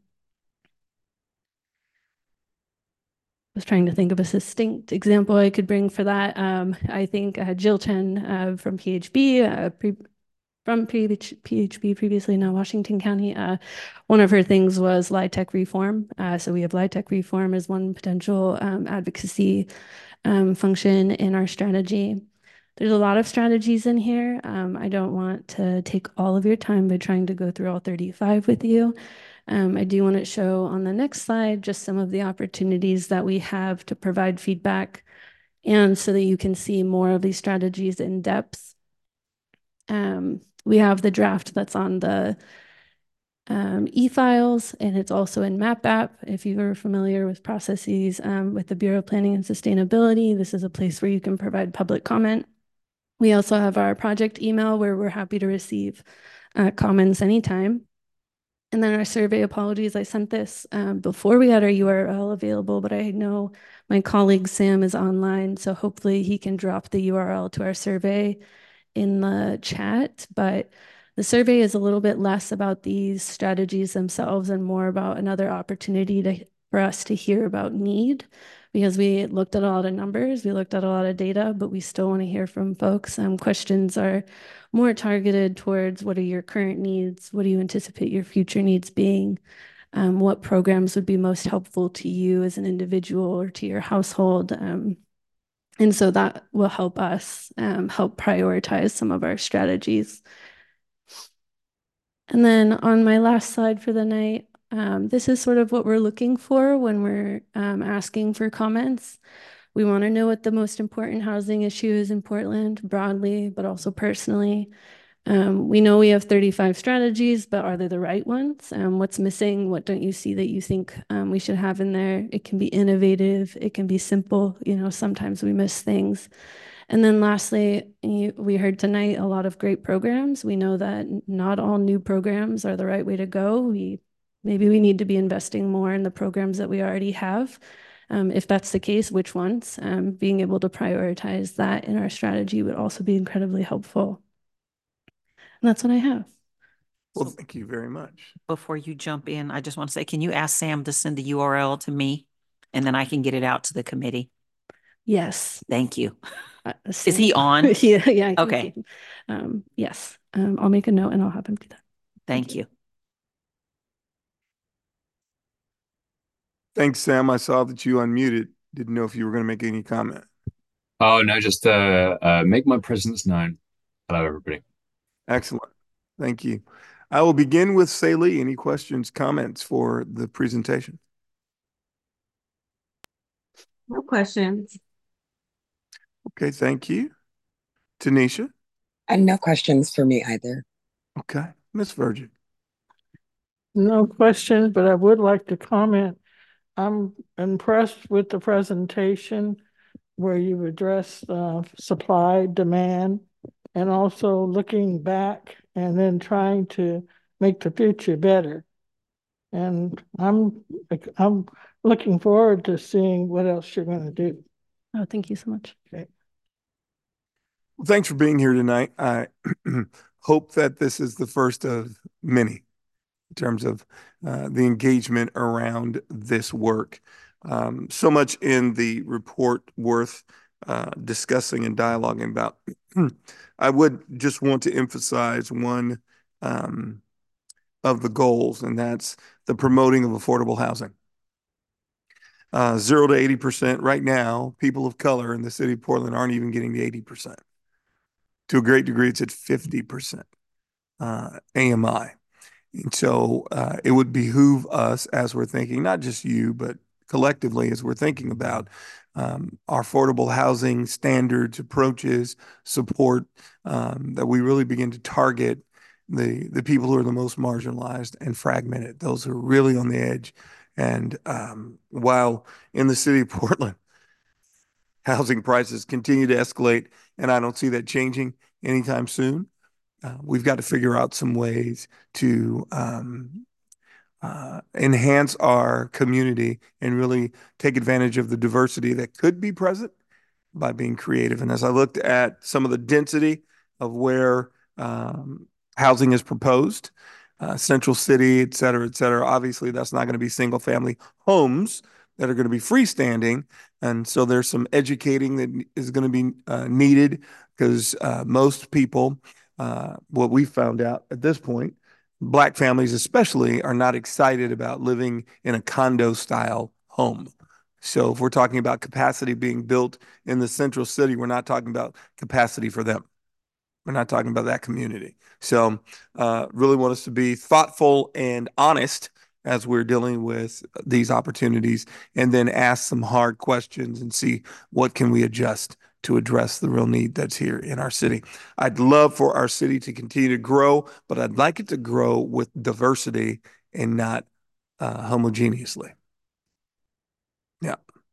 S12: I was trying to think of a succinct example I could bring for that. Um, I think uh, Jill Chen uh, from P H B, uh, pre from P H B previously, now Washington County. Uh, one of her things was LIHTC reform. Uh, so we have LIHTC reform as one potential um, advocacy um, function in our strategy. There's a lot of strategies in here. Um, I don't want to take all of your time by trying to go through all thirty-five with you. Um, I do want to show on the next slide just some of the opportunities that we have to provide feedback, and so that you can see more of these strategies in depth. Um, we have the draft that's on the um, e-files, and it's also in Map App. If you are familiar with processes um, with the Bureau of Planning and Sustainability, this is a place where you can provide public comment. We also have our project email where we're happy to receive uh, comments anytime. And then our survey, apologies, I sent this um, before we had our U R L available, but I know my colleague Sam is online, so hopefully he can drop the U R L to our survey in the chat. But the survey is a little bit less about these strategies themselves and more about another opportunity to, for us to hear about need, because we looked at a lot of numbers, we looked at a lot of data, but we still want to hear from folks. Um, questions are more targeted towards what are your current needs? What do you anticipate your future needs being? Um, what programs would be most helpful to you as an individual or to your household? Um, and so that will help us um, help prioritize some of our strategies. And then on my last slide for the night, Um, this is sort of what we're looking for when we're um, asking for comments. We want to know what the most important housing issue is in Portland broadly, but also personally. Um, we know we have thirty-five strategies, but are they the right ones? Um, what's missing? What don't you see that you think um, we should have in there? It can be innovative. It can be simple. You know, sometimes we miss things. And then lastly, you, we heard tonight a lot of great programs. We know that not all new programs are the right way to go. We maybe we need to be investing more in the programs that we already have. Um, if that's the case, which ones? Um, being able to prioritize that in our strategy would also be incredibly helpful. And that's what I have.
S1: Well, thank you very much.
S4: Before you jump in, I just want to say, can you ask Sam to send the U R L to me and then I can get it out to the committee?
S12: Yes.
S4: Thank you.
S12: Uh,
S4: Is he on?
S12: yeah, yeah.
S4: Okay.
S12: Um, yes. Um, I'll make a note and I'll have him do that.
S4: Thank, Thank you. you.
S1: Thanks, Sam. I saw that you unmuted. Didn't know if you were going to make any comment.
S13: Oh, no, just uh, uh, make my presence known. Hello, everybody.
S1: Excellent. Thank you. I will begin with Salee. Any questions, comments for the presentation?
S6: No questions.
S1: Okay, thank you. Tanisha?
S5: And no questions for me either.
S1: Okay. Miz Virgin?
S11: No questions, but I would like to comment. I'm impressed with the presentation where you've addressed uh, supply, demand, and also looking back and then trying to make the future better. And I'm I'm looking forward to seeing what else you're going to do.
S12: Oh, thank you so much.
S11: Okay.
S1: Well, thanks for being here tonight. I hope that this is the first of many in terms of uh, the engagement around this work. Um, so much in the report worth uh, discussing and dialoguing about. I would just want to emphasize one um, of the goals, and that's the promoting of affordable housing. Uh, zero to eighty percent right now, people of color in the city of Portland aren't even getting the eighty percent. To a great degree, it's at fifty percent uh, A M I. And so uh, it would behoove us as we're thinking, not just you, but collectively as we're thinking about um, our affordable housing standards, approaches, support, um, that we really begin to target the, the people who are the most marginalized and fragmented, those who are really on the edge. And um, while in the city of Portland, housing prices continue to escalate, and I don't see that changing anytime soon. Uh, we've got to figure out some ways to um, uh, enhance our community and really take advantage of the diversity that could be present by being creative. And as I looked at some of the density of where um, housing is proposed, uh, Central City, et cetera, et cetera, obviously that's not going to be single family homes that are going to be freestanding. And so there's some educating that is going to be uh, needed because uh, most people, uh, what we found out at this point, Black families especially are not excited about living in a condo style home. So if we're talking about capacity being built in the central city, we're not talking about capacity for them. We're not talking about that community. So uh, really want us to be thoughtful and honest as we're dealing with these opportunities, and then ask some hard questions and see what can we adjust to address the real need that's here in our city. I'd love for our city to continue to grow, but I'd like it to grow with diversity and not uh, homogeneously. Yeah.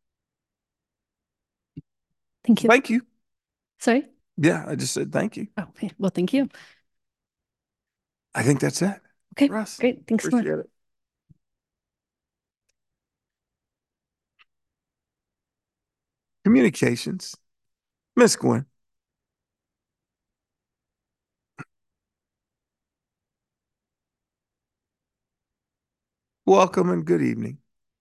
S12: Thank you.
S1: Thank you.
S12: Sorry?
S1: Yeah, I just said thank you.
S12: Oh, okay. Well, thank you.
S1: I think that's it.
S12: Okay,
S1: Russ,
S12: great. Thanks so much.
S1: appreciate it. Communications. Miss Gwen. Welcome and good evening.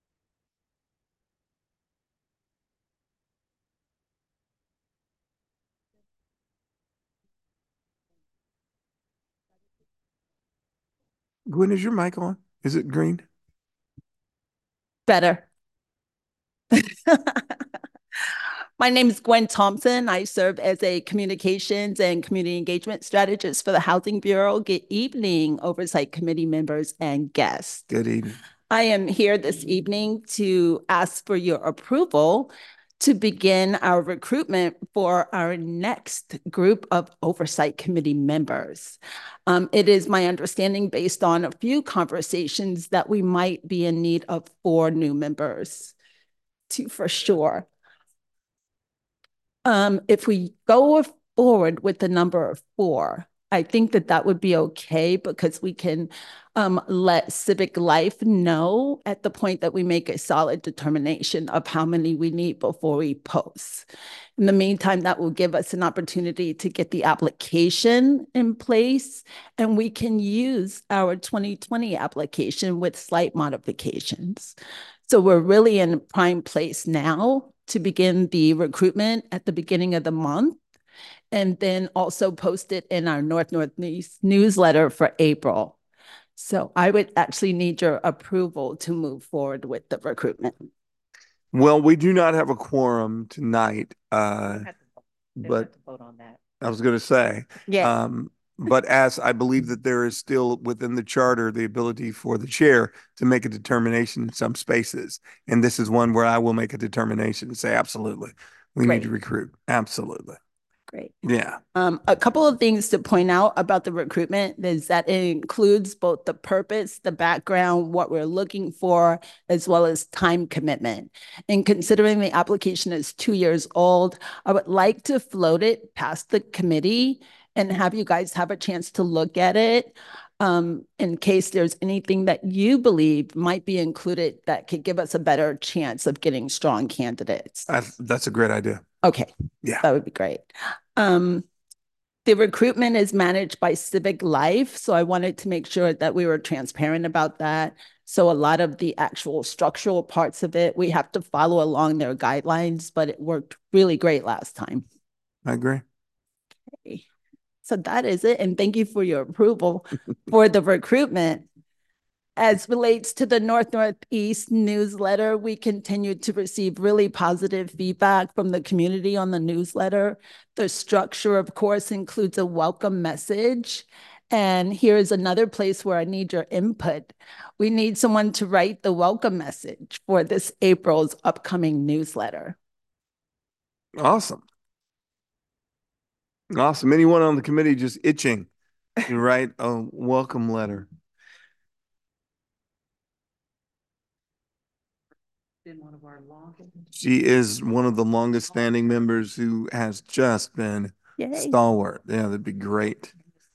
S1: Gwen, is your mic on? Is it green?
S14: Better. My name is Gwen Thompson. I serve as a communications and community engagement strategist for the Housing Bureau. Good evening, Oversight Committee members and guests.
S1: Good evening.
S14: I am here this evening to ask for your approval to begin our recruitment for our next group of Oversight Committee members. Um, it is my understanding, based on a few conversations, that we might be in need of four new members, two for sure. Um, if we go forward with the number of four, I think that that would be okay, because we can um, let Civic Life know at the point that we make a solid determination of how many we need before we post. In the meantime, that will give us an opportunity to get the application in place, and we can use our twenty twenty application with slight modifications. So we're really in a prime place now to begin the recruitment at the beginning of the month, and then also post it in our North Northeast newsletter for April. So I would actually need your approval to move forward with the recruitment.
S1: Well, we do not have a quorum tonight, uh, but
S2: vote on that.
S1: I was going to say,
S14: yeah.
S1: Um, but as I believe that there is still within the charter the ability for the chair to make a determination in some spaces, and this is one where I will make a determination and say, absolutely, we
S14: Great.
S1: need to recruit. Absolutely.
S14: Great.
S1: Yeah.
S14: Um, a couple of things to point out about the recruitment is that it includes both the purpose, the background, what we're looking for, as well as time commitment. And considering the application is two years old, I would like to float it past the committee and have you guys have a chance to look at it, um, in case there's anything that you believe might be included that could give us a better chance of getting strong candidates.
S1: I, that's a great idea.
S14: Okay.
S1: Yeah.
S14: That would be great. Um, the recruitment is managed by Civic Life, so I wanted to make sure that we were transparent about that. So a lot of the actual structural parts of it, we have to follow along their guidelines, but it worked really great last time.
S1: I agree.
S14: Okay. So that is it. And thank you for your approval for the recruitment. As relates to the North Northeast newsletter, we continue to receive really positive feedback from the community on the newsletter. The structure, of course, includes a welcome message. And here's another place where I need your input. We need someone to write the welcome message for this April's upcoming newsletter.
S1: Awesome. Awesome. Anyone on the committee just itching to write a welcome letter?
S2: Been one of our longest.
S1: She is one of the longest standing members who has just been
S14: Yay.
S1: stalwart. Yeah, that'd be great.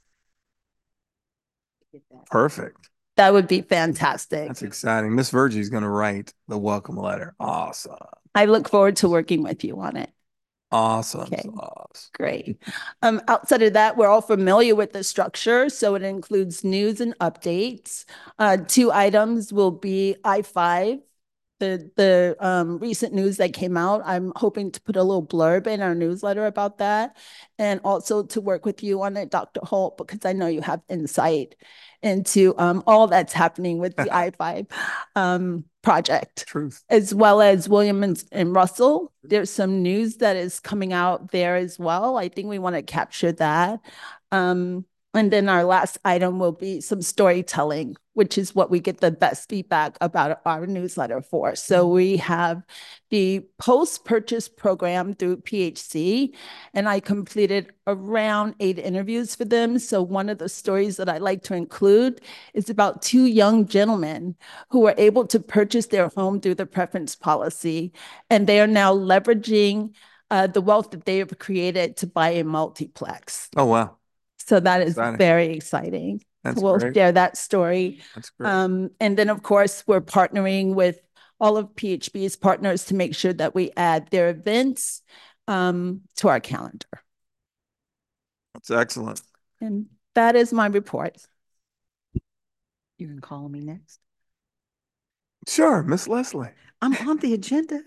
S1: Perfect.
S14: That would be fantastic.
S1: That's exciting. Miss Virgie's going to write the welcome letter. Awesome.
S14: I look forward to working with you on it.
S1: Awesome.
S14: Okay.
S1: Awesome.
S14: Great. Um, outside of that, we're all familiar with the structure. So it includes news and updates. Uh, two items will be I five, the, the um, recent news that came out. I'm hoping to put a little blurb in our newsletter about that, and also to work with you on it, Doctor Holt, because I know you have insight into um, all that's happening with the I five um, project.
S1: Truth.
S14: As well as William and, and Russell. There's some news that is coming out there as well. I think we want to capture that. Um, and then our last item will be some storytelling, which is what we get the best feedback about our newsletter for. So we have the post-purchase program through P H C, and I completed around eight interviews for them. So one of the stories that I like to include is about two young gentlemen who were able to purchase their home through the preference policy, and they are now leveraging uh, the wealth that they have created to buy a multiplex.
S1: Oh, wow.
S14: So that is
S1: Exciting.
S14: very exciting.
S1: That's
S14: So we'll
S1: great.
S14: share that story.
S1: That's great.
S14: Um, and then, of course, we're partnering with all of P H B's partners to make sure that we add their events um, to our calendar.
S1: That's excellent.
S14: And that is my report.
S2: You can call me next.
S1: Sure, Miss Leslie.
S2: I'm on the agenda.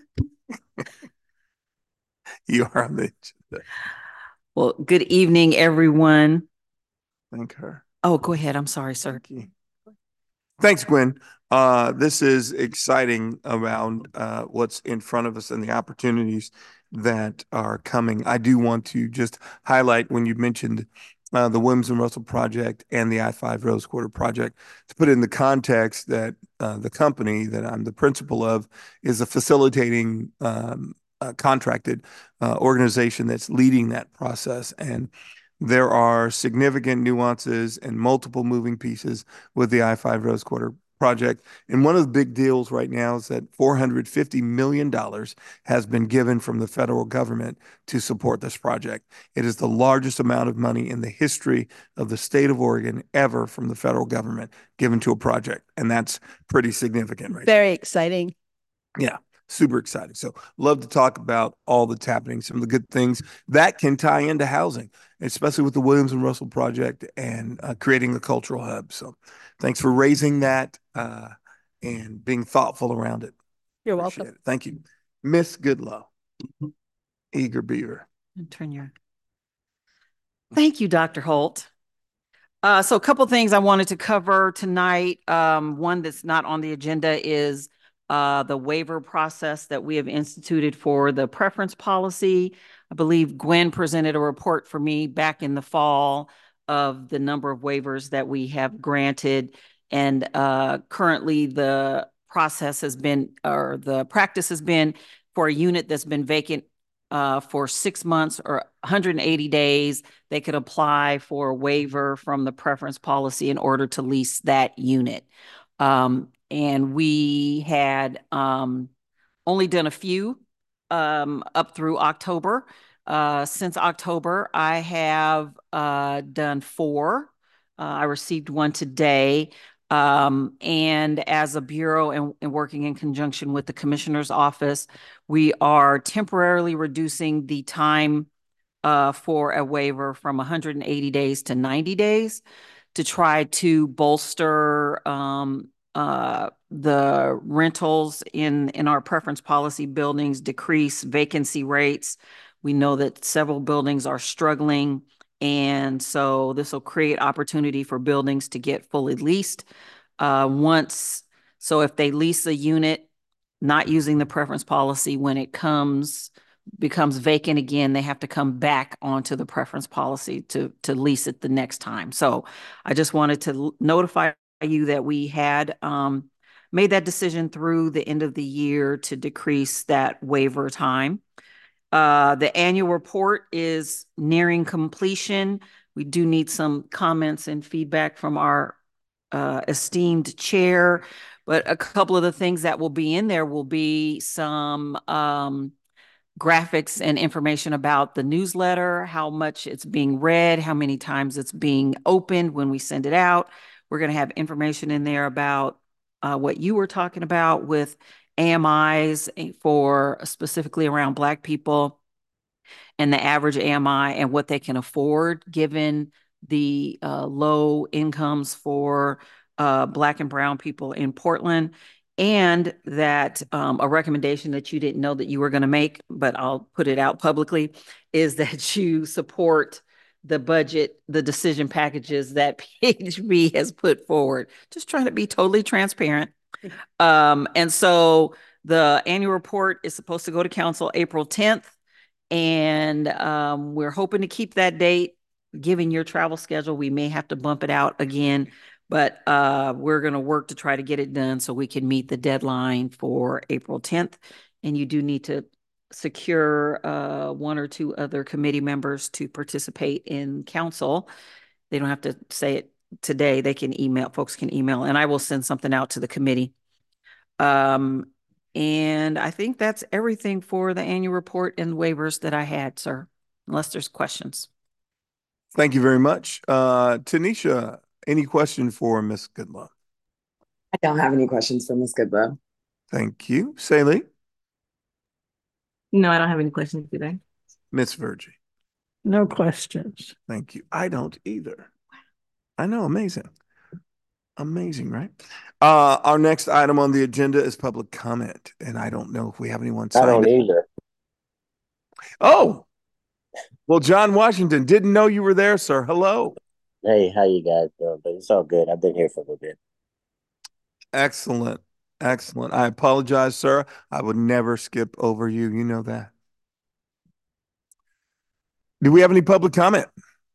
S1: You are on the agenda.
S4: Well, good evening, everyone.
S1: Thank her.
S4: Oh, go ahead. I'm sorry, sir.
S1: Thank you. Thanks, Gwen. Uh, this is exciting around uh, what's in front of us and the opportunities that are coming. I do want to just highlight when you mentioned uh, the Williams and Russell project and the I five Rose Quarter project, to put it in the context that uh, the company that I'm the principal of is a facilitating um, uh, contracted uh, organization that's leading that process. And there are significant nuances and multiple moving pieces with the I five Rose Quarter project. And one of the big deals right now is that four hundred fifty million dollars has been given from the federal government to support this project. It is the largest amount of money in the history of the state of Oregon ever from the federal government given to a project. And that's pretty significant, right?
S14: Very exciting.
S1: Yeah, super exciting. So love to talk about all that's happening, some of the good things that can tie into housing, especially with the Williams and Russell project and uh, creating a cultural hub. So thanks for raising that uh, and being thoughtful around it.
S14: You're
S1: Appreciate
S14: welcome.
S1: it. Thank you. Miss Goodlow, eager beaver.
S4: Turn your. Thank you, Doctor Holt. Uh, so a couple things I wanted to cover tonight. Um, one that's not on the agenda is uh, the waiver process that we have instituted for the preference policy. I believe Gwen presented a report for me back in the fall of the number of waivers that we have granted. And uh, currently the process has been, or the practice has been for a unit that's been vacant Uh, for six months or one hundred eighty days, they could apply for a waiver from the preference policy in order to lease that unit. Um, and we had um, only done a few um, up through October. Uh, since October, I have uh, done four. Uh, I received one today. Um, and as a bureau and, and working in conjunction with the commissioner's office, we are temporarily reducing the time uh, for a waiver from one hundred eighty days to ninety days to try to bolster um, uh, the rentals in, in our preference policy buildings, decrease vacancy rates. We know that several buildings are struggling, and so this will create opportunity for buildings to get fully leased. Uh, once, so if they lease a unit not using the preference policy, when it comes becomes vacant again, they have to come back onto the preference policy to to lease it the next time. So I just wanted to notify you that we had um, made that decision through the end of the year to decrease that waiver time. Uh, the annual report is nearing completion. We do need some comments and feedback from our uh, esteemed chair, but a couple of the things that will be in there will be some um, graphics and information about the newsletter, how much it's being read, how many times it's being opened when we send it out. We're going to have information in there about uh, what you were talking about with A M Is for specifically around Black people and the average A M I and what they can afford given the uh, low incomes for uh, Black and brown people in Portland. And that um, a recommendation that you didn't know that you were going to make, but I'll put it out publicly, is that you support the budget, the decision packages that P H B has put forward. Just trying to be totally transparent. Um, and so the annual report is supposed to go to council April tenth. And um, we're hoping to keep that date. Given your travel schedule, we may have to bump it out again, but uh, we're going to work to try to get it done so we can meet the deadline for April tenth. And you do need to secure uh, one or two other committee members to participate in council. They don't have to say it today. They can email, folks can email, and I will send something out to the committee. Um, and I think that's everything for the annual report and waivers that I had, sir, unless there's questions.
S1: Thank you very much. Uh, Tanisha, any question for Miz Goodlow?
S5: I don't have any questions for Miz Goodlow.
S1: Thank you. Saley?
S6: No, I don't have any questions today.
S1: Miz Virgie?
S11: No questions.
S1: Thank you. I don't either. I know, amazing. Amazing, right? Uh, our next item on the agenda is public comment, and I don't know if we have anyone signed
S15: I don't
S1: up.
S15: either.
S1: Oh, well, John Washington, didn't know you were there, sir. Hello.
S15: Hey, how you guys doing? But it's all good. I've been here for a little bit.
S1: Excellent. Excellent. I apologize, sir. I would never skip over you. You know that. Do we have any public comment?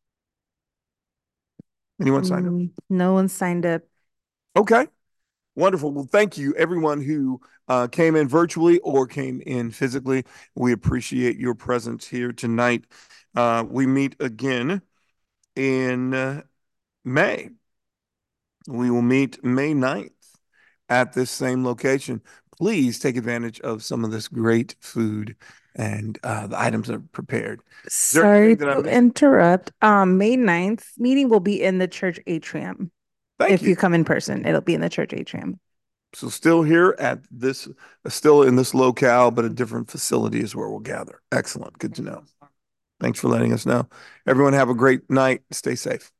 S1: Anyone signed up?
S16: Mm, no one signed up.
S1: Okay. Wonderful. Well, thank you, everyone who uh, came in virtually or came in physically. We appreciate your presence here tonight. Uh, we meet again in uh, May. We will meet May ninth at this same location. Please take advantage of some of this great food and uh, the items that are prepared. Is there
S16: Sorry
S1: anything that I
S16: to
S1: missed?
S16: interrupt. Um, May ninth meeting will be in the church atrium.
S1: Thank
S16: if
S1: you.
S16: you come in person, it'll be in the church atrium.
S1: So still here at this, still in this locale, but a different facility is where we'll gather. Excellent. Good to know. Thanks for letting us know. Everyone have a great night. Stay safe.